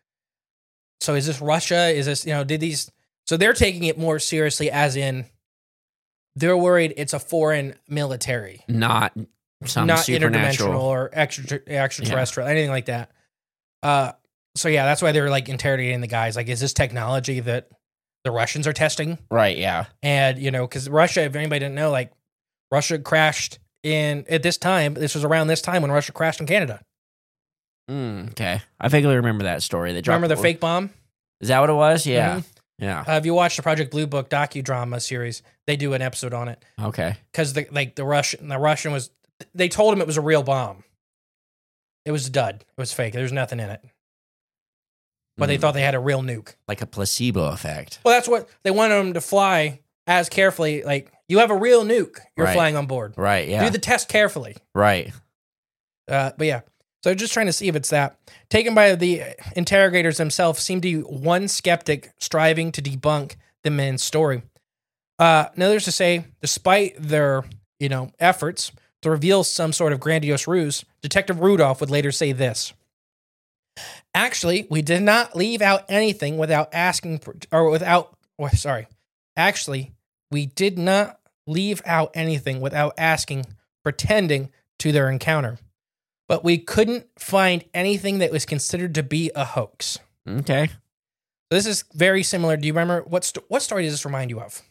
So is this Russia? Is this, you know, did these, so they're taking it more seriously as in they're worried it's a foreign military. Not some Not supernatural. interdimensional or extra, extraterrestrial, anything like that. Uh, so yeah, that's why they're like interrogating the guys. Like, is this technology that the Russians are testing? Right, yeah. And, you know, because Russia, if anybody didn't know, like Russia crashed in, at this time, this was around this time when Russia crashed in Canada. Mm, okay. I vaguely remember that story. They dropped Remember the fake bomb? Is that what it was? Yeah. Mhm. Yeah. Uh, if you watch the Project Blue Book docudrama series, they do an episode on it. Okay. Because the like the Russian, the Russian was, they told him it was a real bomb. It was a dud. It was fake. There was nothing in it. But they Mm. thought they had a real nuke. Like a placebo effect. Well, that's what they wanted them to fly as carefully. Like, you have a real nuke you're Right. flying on board. Right, yeah. Do the test carefully. Right. Uh, but yeah, so just trying to see if it's that. Taken by the interrogators themselves, seemed to be one skeptic striving to debunk the man's story. Uh, needless to say, despite their you know efforts to reveal some sort of grandiose ruse, Detective Rudolph would later say this. Actually, we did not leave out anything without asking, or without, oh, sorry. Actually, we did not leave out anything without asking, pretending to their encounter. But we couldn't find anything that was considered to be a hoax. Okay. So this is very similar. Do you remember, what, st- what story does this remind you of?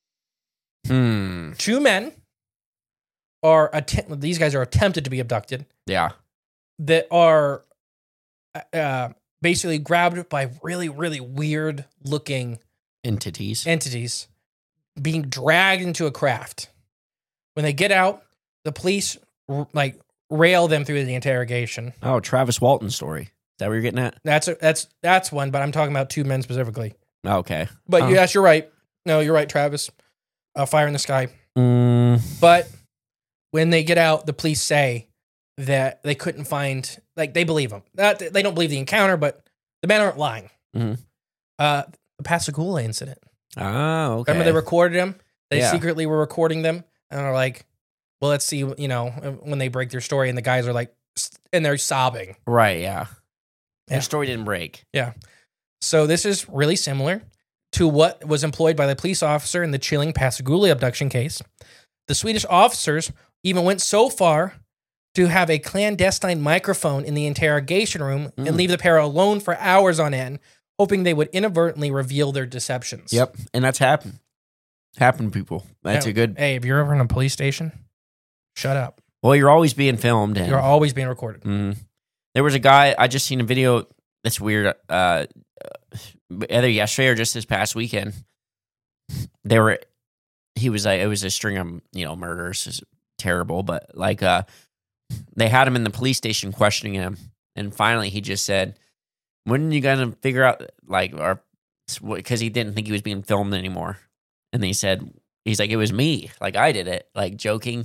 Hmm. Two men are, att- these guys are attempted to be abducted, Yeah. that are uh, basically grabbed by really, really weird looking Entities. entities being dragged into a craft. When they get out, the police r- like rail them through the interrogation. Oh, Travis Walton story. Is that what you're getting at? That's a, that's that's one, but I'm talking about two men specifically. Okay. But Oh. yes, you're right. No, you're right, Travis. Uh, fire in the sky. Mm, But when they get out, the police say that they couldn't find, like, they believe them. Not, they don't believe the encounter, but the men aren't lying. Mhm. Uh, the Pascagoula incident. oh, okay. Remember they recorded them? They Yeah. secretly were recording them and are like, well, let's see, you know, when they break their story and the guys are like, and they're sobbing. Right, yeah. Yeah. Their story didn't break. So this is really similar to what was employed by the police officer in the chilling Pascagoula abduction case. The Swedish officers even went so far to have a clandestine microphone in the interrogation room and Mm. leave the pair alone for hours on end, hoping they would inadvertently reveal their deceptions. Yep. And that's happened. Happened, people. That's Yeah. a good. Hey, if you're ever in a police station, shut up. Well, you're always being filmed. And, You're always being recorded. Mhm. There was a guy, I just seen a video that's weird, uh, either yesterday or just this past weekend. They were, he was like, it was a string of, you know, murders. It's terrible, but like, uh, they had him in the police station questioning him. And finally he just said, when are you going to figure out, like, or, because he didn't think he was being filmed anymore. And he said, he's like, it was me. Like, I did it, like, joking.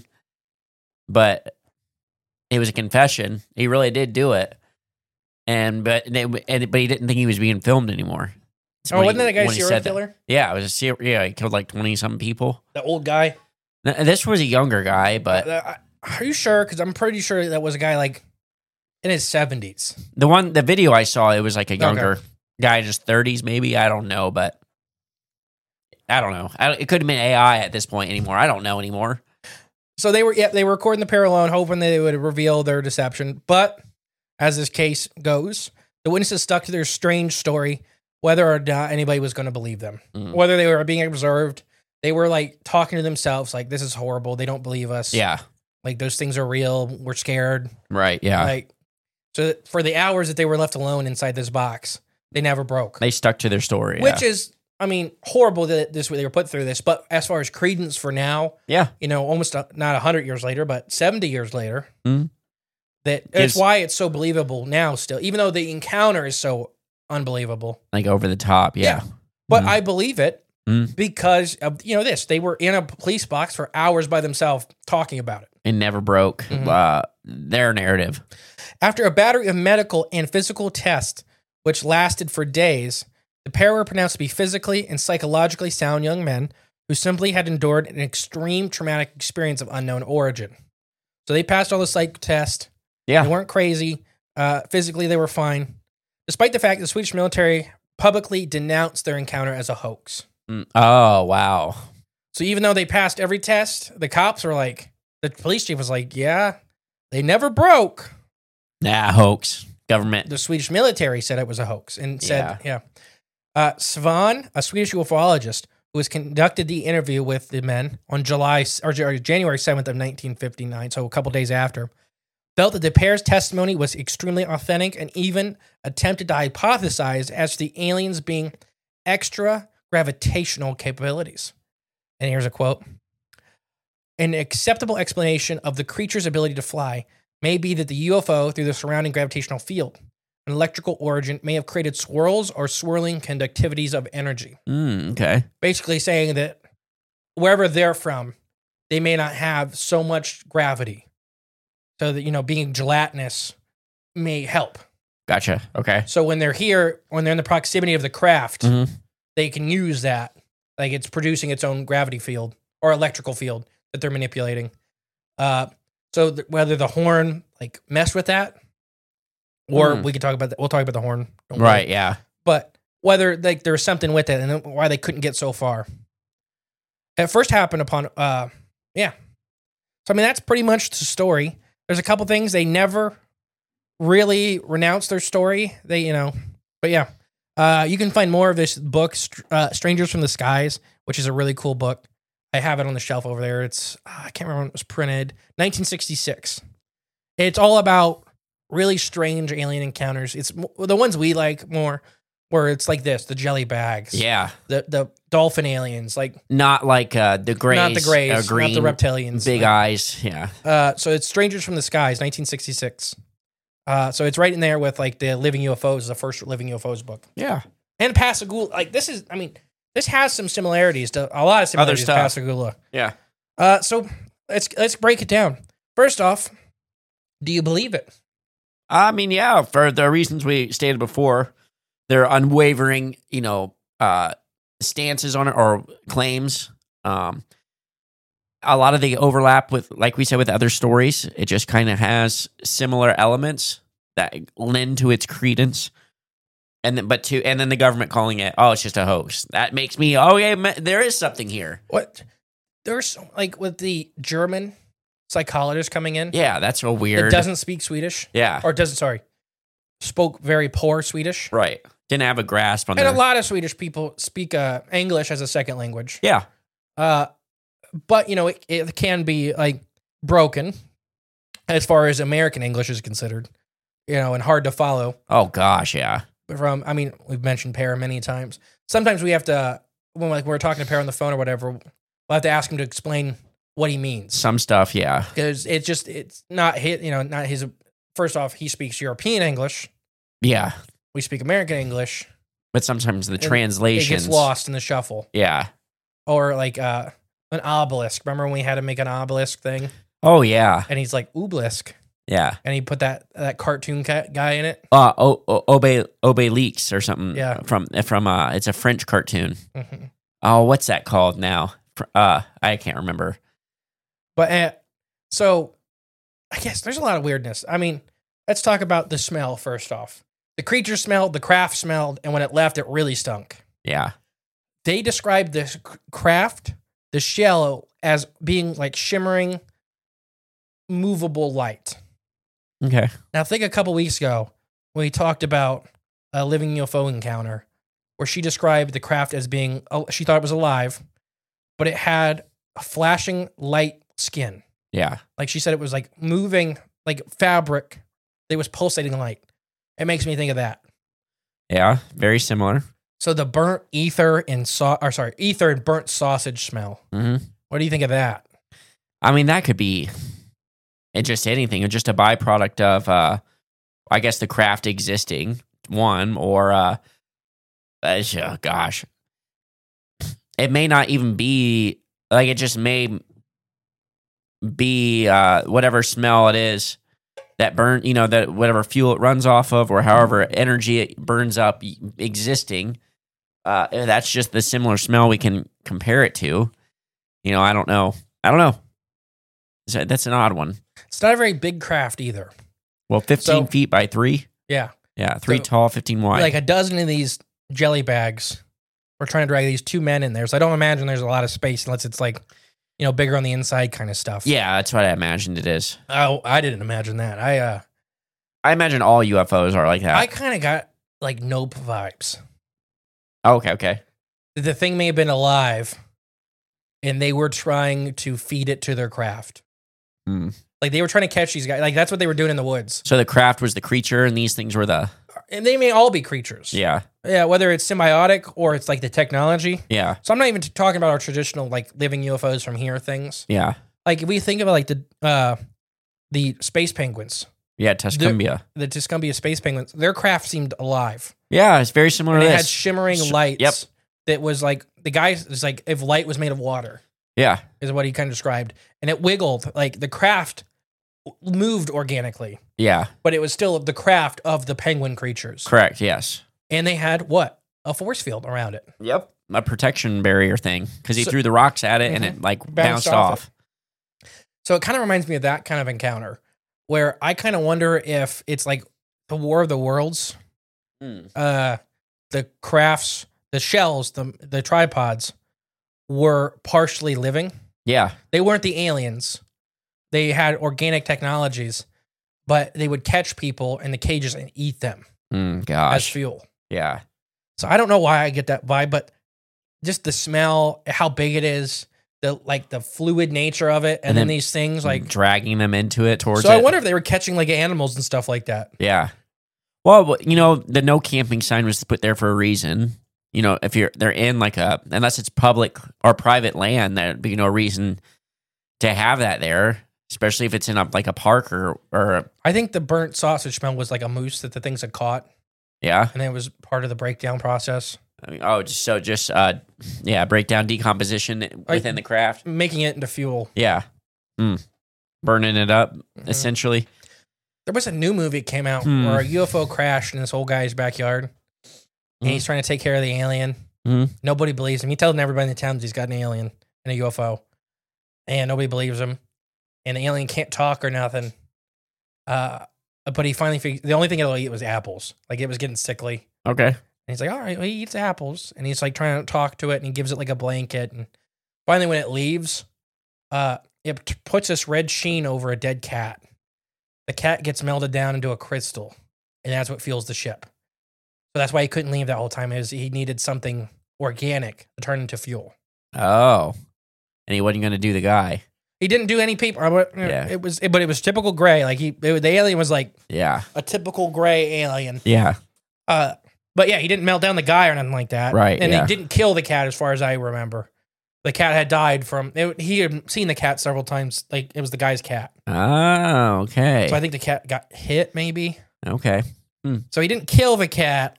But it was a confession. He really did do it. And, but, and, and, but he didn't think he was being filmed anymore. Oh, When wasn't he- that a guy when he serial said that. killer? Yeah, it was a ser- yeah, he killed like twenty something people. The old guy? Now, this was a younger guy, but Uh, Are you sure? Because I'm pretty sure that was a guy like in his seventies. the one, the video I saw, it was like a younger guy, just thirties maybe. I don't know, but I don't know. I, it could have been A I at this point anymore. I don't know anymore. So they were, yeah, they were recording the pair alone, hoping they would reveal their deception. But as this case goes, the witnesses stuck to their strange story, whether or not anybody was going to believe them, Mm. whether they were being observed. They were like talking to themselves, like, "This is horrible. They don't believe us. Yeah, like those things are real. We're scared." right. Yeah, Like, so for the hours that they were left alone inside this box, they never broke, they stuck to their story. which yeah. is I mean, horrible that this they were put through this, but as far as credence for now, Yeah. you know, almost a, not one hundred years later, but seventy years later, Mhm. that Gives- that's why it's so believable now still, even though the encounter is so unbelievable. Like over the top. Yeah. But Mhm. I believe it Mhm. because of, you know, this. They were in a police box for hours by themselves talking about it. It never broke Mhm. uh, their narrative. After a battery of medical and physical tests, which lasted for days, the pair were pronounced to be physically and psychologically sound young men who simply had endured an extreme traumatic experience of unknown origin. So they passed all the psych tests. Yeah. They weren't crazy. Uh, physically, they were fine. Despite the fact that the Swedish military publicly denounced their encounter as a hoax. Mm. Oh, wow. So even though they passed every test, the cops were like, the police chief was like, yeah, they never broke. Nah, hoax. Government. The Swedish military said it was a hoax and said, yeah. Uh, Svan, a Swedish ufologist who has conducted the interview with the men on July or January seventh of nineteen fifty-nine, so a couple days after, felt that the pair's testimony was extremely authentic and even attempted to hypothesize as to the aliens being extra gravitational capabilities. And here's a quote. An acceptable explanation of the creature's ability to fly may be that the U F O, through the surrounding gravitational field, an electrical origin, may have created swirls or swirling conductivities of energy. Mm, okay. Basically saying that wherever they're from, they may not have so much gravity. So that, you know, being gelatinous may help. Gotcha. Okay. So when they're here, when they're in the proximity of the craft, Mhm. they can use that. Like it's producing its own gravity field or electrical field that they're manipulating. Uh, so th- whether the horn like messed with that, or Hmm. we could talk about that. We'll talk about the horn. Don't worry. Right. Yeah. But whether like there was something with it and why they couldn't get so far. It first happened upon, uh, yeah. So I mean that's pretty much the story. There's a couple things they never really renounced their story. They, you know, but yeah, uh, you can find more of this book, uh, "Strangers from the Skies," which is a really cool book. I have it on the shelf over there. It's uh, I can't remember when it was printed. nineteen sixty-six. It's all about really strange alien encounters. It's m- the ones we like more, where it's like this: the jelly bags, Yeah. the the dolphin aliens, like Not like uh, the grays. not the grays, uh, green, not the reptilians, big like, eyes. Yeah. Uh, so it's Strangers from the Skies, nineteen sixty-six. Uh, so it's right in there with like the Living U F Os, the first Living U F Os book, Yeah. and Pascagoula. Like this is, I mean, this has some similarities to a lot of similarities to stuff. Pascagoula. Yeah. Uh, so let's let's break it down. First off, do you believe it? I mean, yeah, for the reasons we stated before, their unwavering, you know, uh, stances on it or claims. Um, a lot of the overlap with, like we said, with other stories. It just kind of has similar elements that lend to its credence. And then, but to, and then the government calling it, oh, it's just a hoax. That makes me, oh yeah, ma- there is something here. What there's like with the German psychologist coming in, Yeah, that's so that weird. doesn't speak Swedish yeah, or doesn't sorry, spoke very poor Swedish. right. Didn't have a grasp on And a their- lot of Swedish people speak uh, English as a second language. Yeah, Uh, but, you know, it, it can be, like, broken as far as American English is considered, you know, and hard to follow. oh gosh, yeah. From, I mean, we've mentioned Pear many times. Sometimes we have to, when like we're talking to Pear on the phone or whatever, we'll have to ask him to explain what he means. Some stuff, yeah. Because it's just, it's not his, you know, not his, first off, he speaks European English. Yeah. We speak American English. But sometimes the It- translations. It gets lost in the shuffle. Yeah. Or like uh, an obelisk. Remember when we had to make an obelisk thing? Oh, yeah. And he's like, oobelisk. Yeah. And he put that that cartoon ca- guy in it. Uh, o- o- Obey Obey Leaks or something. Yeah. From, from uh, it's a French cartoon. Mhm. Oh, what's that called now? Fr- Uh, I can't remember. But uh, so I guess there's a lot of weirdness. I mean, let's talk about the smell first off. The creature smelled, the craft smelled, and when it left, it really stunk. Yeah. They described this c- craft, the shell, as being like shimmering, movable light. Okay. Now, think a couple weeks ago when we talked about a living U F O encounter, where she described the craft as being, she thought it was alive, but it had a flashing light skin. Yeah. Like she said, it was like moving, like fabric. It was pulsating light. It makes me think of that. Yeah. Very similar. So the burnt ether and sau- or sorry, ether and burnt sausage smell. Mm-hmm. What do you think of that? I mean, that could be it just anything, or just a byproduct of, uh, I guess, the craft existing, one, or, uh, uh, oh, gosh. It may not even be, like, it just may be uh, whatever smell it is that burn, you know, that whatever fuel it runs off of, or however energy it burns up existing. Uh, that's just the similar smell we can compare it to. You know, I don't know. I don't know. So that's an odd one. It's not a very big craft either. Well, fifteen So- feet by three. Yeah. Yeah, three So- tall, fifteen wide. Like a dozen of these jelly bags. We're trying to drag these two men in there. So I don't imagine there's a lot of space unless it's like, you know, bigger on the inside kind of stuff. yeah, that's what I imagined it is. Oh, I didn't imagine that. I uh I imagine all U F Os are like that. I kind of got like Nope vibes. oh, okay, okay. The thing may have been alive and they were trying to feed it to their craft. Hmm. Like they were trying to catch these guys. Like that's what they were doing in the woods. So the craft was the creature, and these things were the And they may all be creatures. yeah, Yeah, whether it's symbiotic or it's like the technology. yeah, So I'm not even t- talking about our traditional like living U F Os from here things. yeah, Like if we think about like the uh the space penguins, yeah. Tuscumbia. the Tuscumbia space penguins, their craft seemed alive. Yeah, it's very similar And to they this. had shimmering Sh- lights. yep. That was like the guy is like if light was made of water yeah, is what he kind of described, and it wiggled like the craft moved organically, yeah. but it was still the craft of the penguin creatures. Correct. Yes. And they had what a force field around it. Yep. A protection barrier thing because he So- threw the rocks at it and Mhm. it like Bounced bounced, off off. So it kind of reminds me of that kind of encounter where I kind of wonder if it's like the War of the Worlds. Hmm. Uh, the crafts, the shells, the the tripods were partially living. Yeah. They weren't the aliens. They had organic technologies, but they would catch people in the cages and eat them Mm, as gosh. fuel. Yeah. So I don't know why I get that vibe, but just the smell, how big it is, the like the fluid nature of it, and, And then, then these things like. dragging them into it towards So it. I wonder if they were catching like animals and stuff like that. Yeah. Well, you know, the no camping sign was put there for a reason. You know, if you're they're in like a unless it's public or private land, there'd be no reason to have that there, especially if it's in a like a park or or I think the burnt sausage smell was like a moose that the things had caught, yeah. and it was part of the breakdown process, I mean, oh, just so just uh, yeah, breakdown decomposition within the craft. making it into fuel. Yeah, mm. burning it up Mhm. essentially. There was a new movie that came out Hmm. where a U F O crashed in this old guy's backyard, and he's trying to take care of the alien. Mhm. Nobody believes him. He tells everybody in the town that he's got an alien and a U F O, and nobody believes him. And the alien can't talk or nothing. Uh, but he finally figured the only thing it'll eat was apples. Like it was getting sickly. Okay. And he's like, all right, well, he eats apples. And he's like trying to talk to it, and he gives it like a blanket. And finally, when it leaves, uh, it t- puts this red sheen over a dead cat. The cat gets melted down into a crystal, and that's what fuels the ship. So that's why he couldn't leave that whole time, is he needed something organic to turn into fuel. Oh, and he wasn't going to do the guy. He didn't do any people. But Yeah. it was, but it was typical gray. Like he, it, the alien was like Yeah. a typical gray alien. Yeah. Uh, but yeah, he didn't melt down the guy or nothing like that. Right, And yeah. he didn't kill the cat, as far as I remember. The cat had died from. It, he had seen the cat several times. Like it was the guy's cat. Oh, okay. So I think the cat got hit, maybe. okay. So he didn't kill the cat,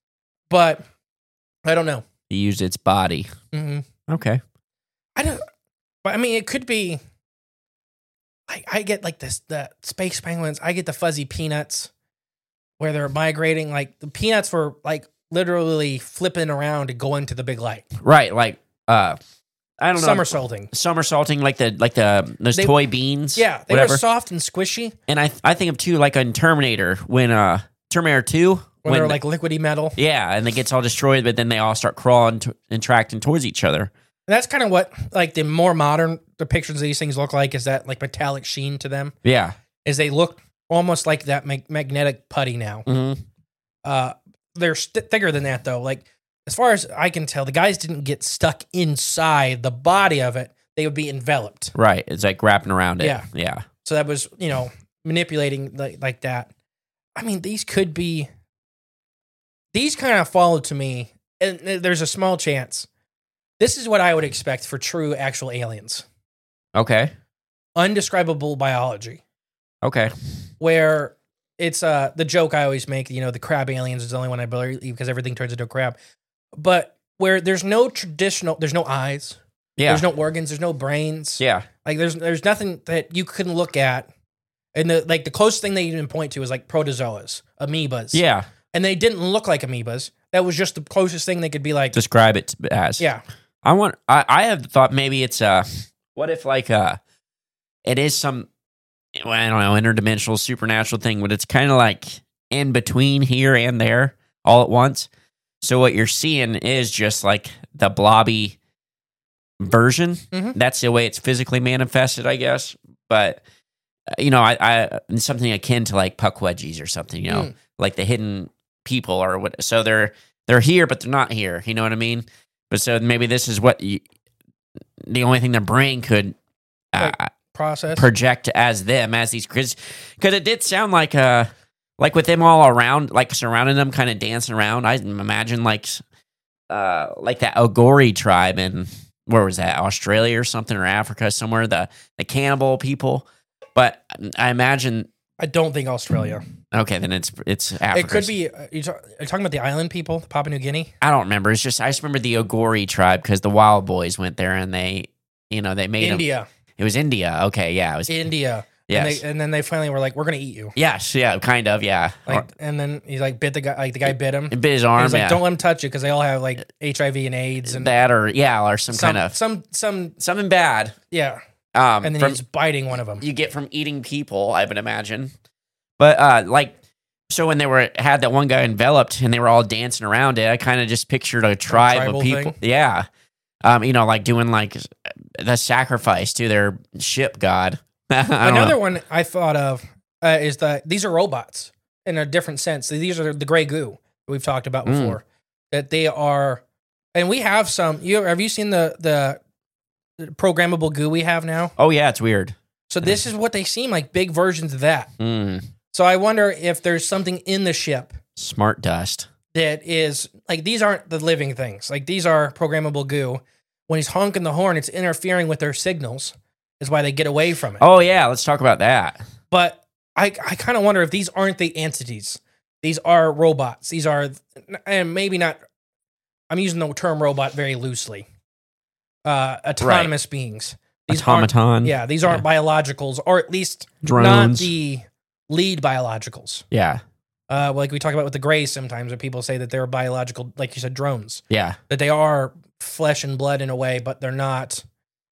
but I don't know. He used its body. hmm Okay. I don't. But I mean, it could be. Like I get like this the space penguins. I get the fuzzy peanuts, where they're migrating. Like the peanuts were like literally flipping around to go into the big light, Right. Like, uh, I don't know. somersaulting. Somersaulting like the like the those They- toy beans. Yeah, they whatever. were soft and squishy And I I think of too like in Terminator when uh Terminator two when, they were like liquidy metal. yeah, and it gets all destroyed, but then they all start crawling to, and tracting towards each other. And that's kind of what like the more modern depictions of these things look like. Is that like metallic sheen to them? Yeah. Is they look almost like that mag- magnetic putty now. Mm-hmm. Uh, they're st- thicker than that though. Like as far as I can tell, the guys didn't get stuck inside the body of it. They would be enveloped. Right. It's like wrapping around it. Yeah. Yeah. So that was, you know, manipulating like, like that. I mean, these could be, these kind of follow to me and there's a small chance. This is what I would expect for true actual aliens. Okay. Undescribable biology. Okay. Where it's uh the joke I always make, you know, the crab aliens is the only one I believe because everything turns into a crab. But where there's no traditional, there's no eyes, Yeah. there's no organs, there's no brains. Yeah. Like there's there's nothing that you can look at. And the like the closest thing they even point to is like protozoas, amoebas. Yeah. And they didn't look like amoebas. That was just the closest thing they could be like. Describe it as. Yeah. I want. I, I have thought maybe it's uh. What if like uh, it is some, well, I don't know, interdimensional supernatural thing, but it's kind of like in between here and there all at once. So what you're seeing is just like the blobby version. Mhm. That's the way it's physically manifested, I guess. But uh, you know, I, I it's something akin to like Puckwudgies or something. You know, Mm. like the hidden people or what. So they're they're here, but they're not here. You know what I mean? But so maybe this is what you, the only thing their brain could uh, Process. project as them as these kids, because it did sound like uh like with them all around, like surrounding them, kind of dancing around. I imagine like uh like that Ogori tribe in, where was that, Australia or something, or Africa somewhere, the the cannibal people. But I imagine, I don't think Australia. okay, then it's it's Africa. It could be. Uh, you talk, are you talking about the island people, Papua New Guinea? I don't remember. It's just I just remember the Ogori tribe because the Wild Boys went there and they, you know, they made them. India. It was India. Okay, yeah, it was. India. Yes. And, they, and then they finally were like, "We're gonna eat you." Yes, yeah, kind of, yeah. Like, and then he like bit the guy. Like the guy bit him. It bit his And arm. he's like, yeah. "Don't let him touch you because they all have like H I V and AIDS and that or yeah, or some, some kind of some some something bad. yeah." Um, And then from, he's biting one of them. you get from eating people, I would imagine. But uh, like, so when they were had that one guy enveloped and they were all dancing around it, I kind of just pictured a tribe tribal of people. thing? Yeah, um, you know, like doing like the sacrifice to their ship god. I don't Another know. one I thought of uh, is that these are robots in a different sense. These are the gray goo that we've talked about Mm. before. That they are, and we have some. You have you seen the the programmable goo we have now? Oh yeah, it's weird. So this is what they seem like, big versions of that. Mm, So I wonder if there's something in the ship smart dust. that is like, these aren't the living things. Like these are programmable goo. When he's honking the horn, it's interfering with their signals. Is why they get away from it. Oh yeah, let's talk about that. But I, I kind of wonder if these aren't the entities. These are robots. These are, and maybe not, I'm using the term robot very loosely. Uh, autonomous beings. These aren't- Automaton. Yeah, these aren't biologicals, or at least not Drones. the lead biologicals. Yeah, Uh, like we talk about with the Greys sometimes, where people say that they're biological, like you said, drones. yeah. That they are flesh and blood in a way, but they're not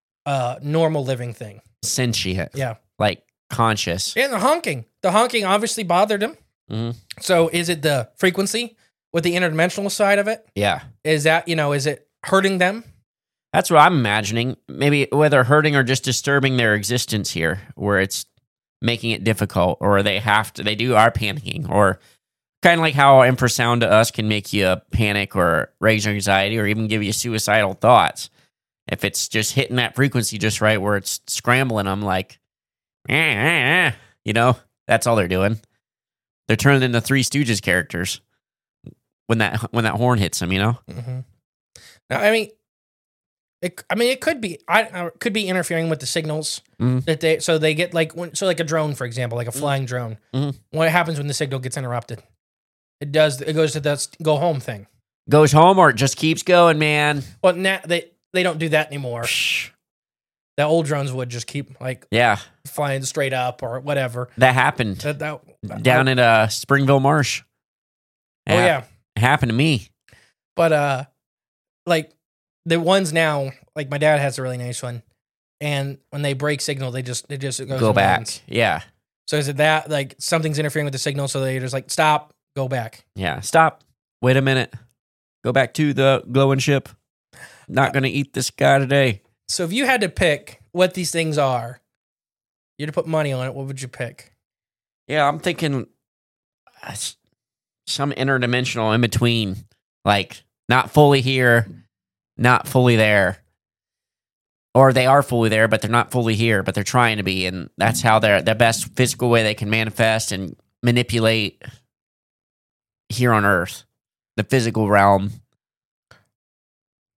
a normal living thing. Sentient. Yeah. Like conscious. And the honking. The honking obviously bothered him. Mhm. So is it the frequency with the interdimensional side of it? Yeah. Is that, you know, is it hurting them? That's what I'm imagining. Maybe whether hurting or just disturbing their existence here, where it's making it difficult, or they have to, they do are panicking, or kind of like how infrasound to us can make you panic or raise your anxiety or even give you suicidal thoughts. If it's just hitting that frequency just right, where it's scrambling them, like, eh, eh, eh, you know, that's all they're doing. They're turning into Three Stooges characters when that when that horn hits them, you know. Mm-hmm. Now, I mean, it, I mean, it could be, I uh, could be interfering with the signals Mhm. that they, so they get like, when, so like a drone, for example, like a flying drone. Mhm. What happens when the signal gets interrupted? It does, it goes to that go home thing. Goes home or it just keeps going, man. Well, now they, they don't do that anymore. The old drones would just keep like Yeah, flying straight up or whatever. that happened That, that, down at uh, Springville Marsh. Oh yeah. It happened to me. But uh like the ones now, like my dad has a really nice one. And when they break signal, they just it just it goes Go in back. lines. Yeah, So is it that like something's interfering with the signal, so they just like stop, go back? yeah. Stop. Wait a minute. Go back to the glowing ship. Not going to eat this guy today. So if you had to pick what these things are, you had to put money on it, what would you pick? Yeah, I'm thinking uh, s- some interdimensional in between. Like, not fully here, not fully there. Or they are fully there, but they're not fully here, but they're trying to be. And that's how they're the best physical way they can manifest and manipulate here on Earth, the physical realm.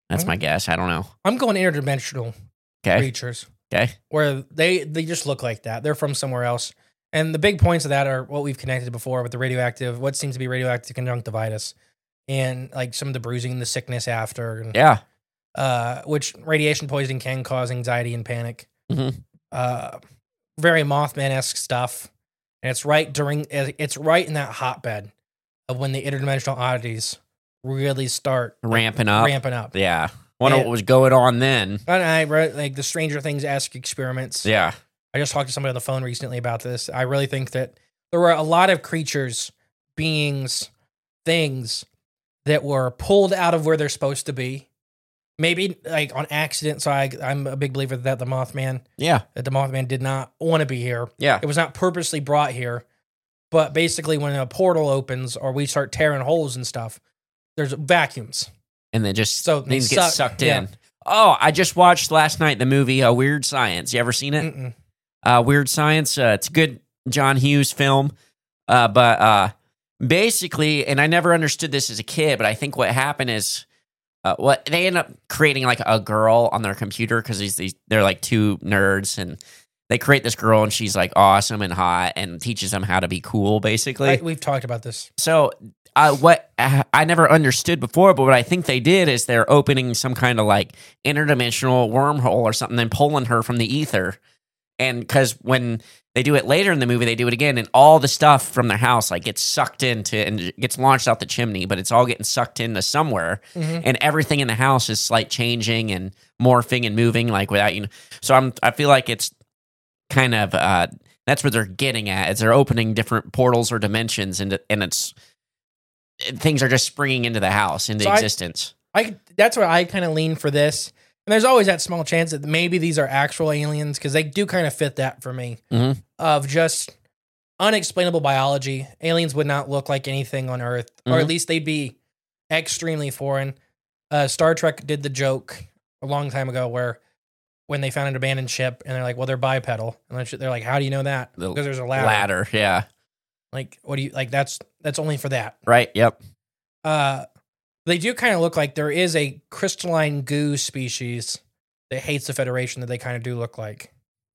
That's my guess. I don't know. I'm going interdimensional Okay. creatures Okay. where they, they just look like that. They're from somewhere else. And the big points of that are what we've connected before with the radioactive, what seems to be radioactive conjunctivitis, and like some of the bruising and the sickness after. And, Yeah. uh, which radiation poisoning can cause anxiety and panic. Mm-hmm. Uh, very Mothman-esque stuff. And it's right during, it's right in that hotbed of when the interdimensional oddities really start Ramping up. ramping up. Yeah. Wonder Yeah. what was going on then. And I read like the Stranger Things-esque experiments. Yeah. I just talked to somebody on the phone recently about this. I really think that there were a lot of creatures, beings, things that were pulled out of where they're supposed to be. Maybe like on accident. So I, I'm a big believer that the Mothman, Yeah. that the Mothman did not want to be here. Yeah. It was not purposely brought here. But basically, when a portal opens or we start tearing holes and stuff, there's vacuums. And then just So they things get suck- sucked yeah. in. Oh, I just watched last night the movie uh, Weird Science. You ever seen it? Mm-mm. Uh, Weird Science. Uh, it's a good John Hughes film. Uh, but uh, basically, and I never understood this as a kid, but I think what happened is uh, what they end up creating like a girl on their computer because these, these they're like two nerds and they create this girl and she's like awesome and hot and teaches them how to be cool, basically. I, we've talked about this. So, uh, what uh, I never understood before, but what I think they did is they're opening some kind of like interdimensional wormhole or something and pulling her from the ether. And because when they do it later in the movie, they do it again, and all the stuff from their house like gets sucked into and gets launched out the chimney, but it's all getting sucked into somewhere, Mhm. and everything in the house is like changing and morphing and moving like without you. Know. So I'm I feel like it's kind of uh, that's what they're getting at is they're opening different portals or dimensions, and and it's things are just springing into the house into So I- existence. I that's where I kind of lean for this. And there's always that small chance that maybe these are actual aliens because they do kind of fit that for me Mhm. of just unexplainable biology. Aliens would not look like anything on Earth, or Mhm. at least they'd be extremely foreign. Uh, Star Trek did the joke a long time ago where when they found an abandoned ship and they're like, well, they're bipedal. And they're like, how do you know that? The Because there's a ladder. Ladder, yeah, Like, what do you like? That's that's only for that. right, yep. Uh, they do kind of look like there is a crystalline goo species that hates the Federation that they kind of do look like.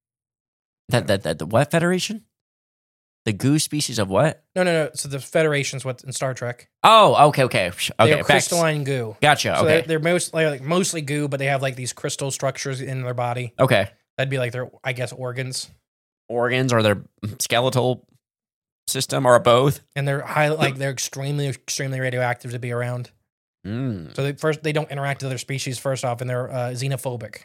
That that that the what Federation? The goo species of what? No, no, no. So the Federation's what's in Star Trek. Oh, okay, okay, Sh- okay. They're back- crystalline goo. Gotcha. So Okay, they're, they're most, like, like mostly goo, but they have like these crystal structures in their body. okay. That'd be like their, I guess, organs. Organs or their skeletal system or both. And they're high, like they're extremely, extremely radioactive to be around. Mm. So they first they don't interact with other species first off, and they're uh, xenophobic.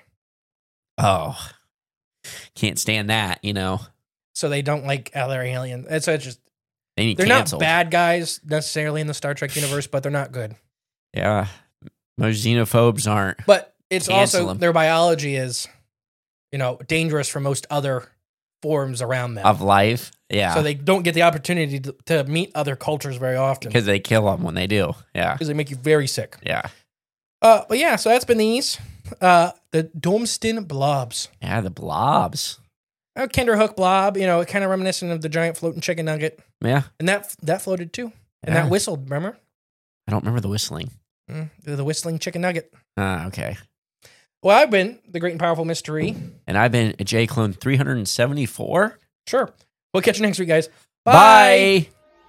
Oh, can't stand that. You know, So they don't like other aliens. It's, it's just they need they're canceled. not bad guys necessarily in the Star Trek universe, but they're not good. Yeah, most xenophobes aren't. But it's Cancel also them. their biology is, you know, dangerous for most other forms around them. Of life. Yeah, So they don't get the opportunity to, to meet other cultures very often because they kill them when they do. Yeah, because they make you very sick. yeah, Uh, but yeah, so that's been these. Uh, the Domston blobs. yeah. The blobs. A Kinderhook blob, you know, kind of reminiscent of the giant floating chicken nugget, Yeah, and that that floated too, and Yeah. that whistled. Remember I don't remember the whistling. mm, the whistling chicken nugget. Ah, okay. Well, I've been the great and powerful mystery. And I've been a J Clone three hundred seventy-four. Sure, we'll catch you next week, guys. Bye.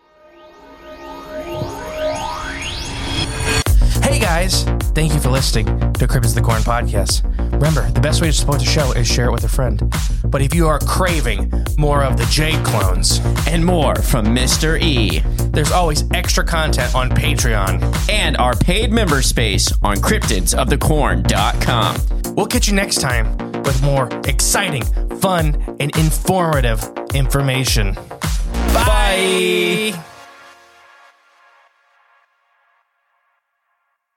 Hey guys, thank you for listening to Cryptids the Corn podcast. Remember, the best way to support the show is share it with a friend. But if you are craving more of the J clones And more from Mister E. there's always extra content on Patreon. And our paid member space on cryptids of the corn dot com. We'll catch you next time with more exciting, fun, and informative information. Bye. Bye.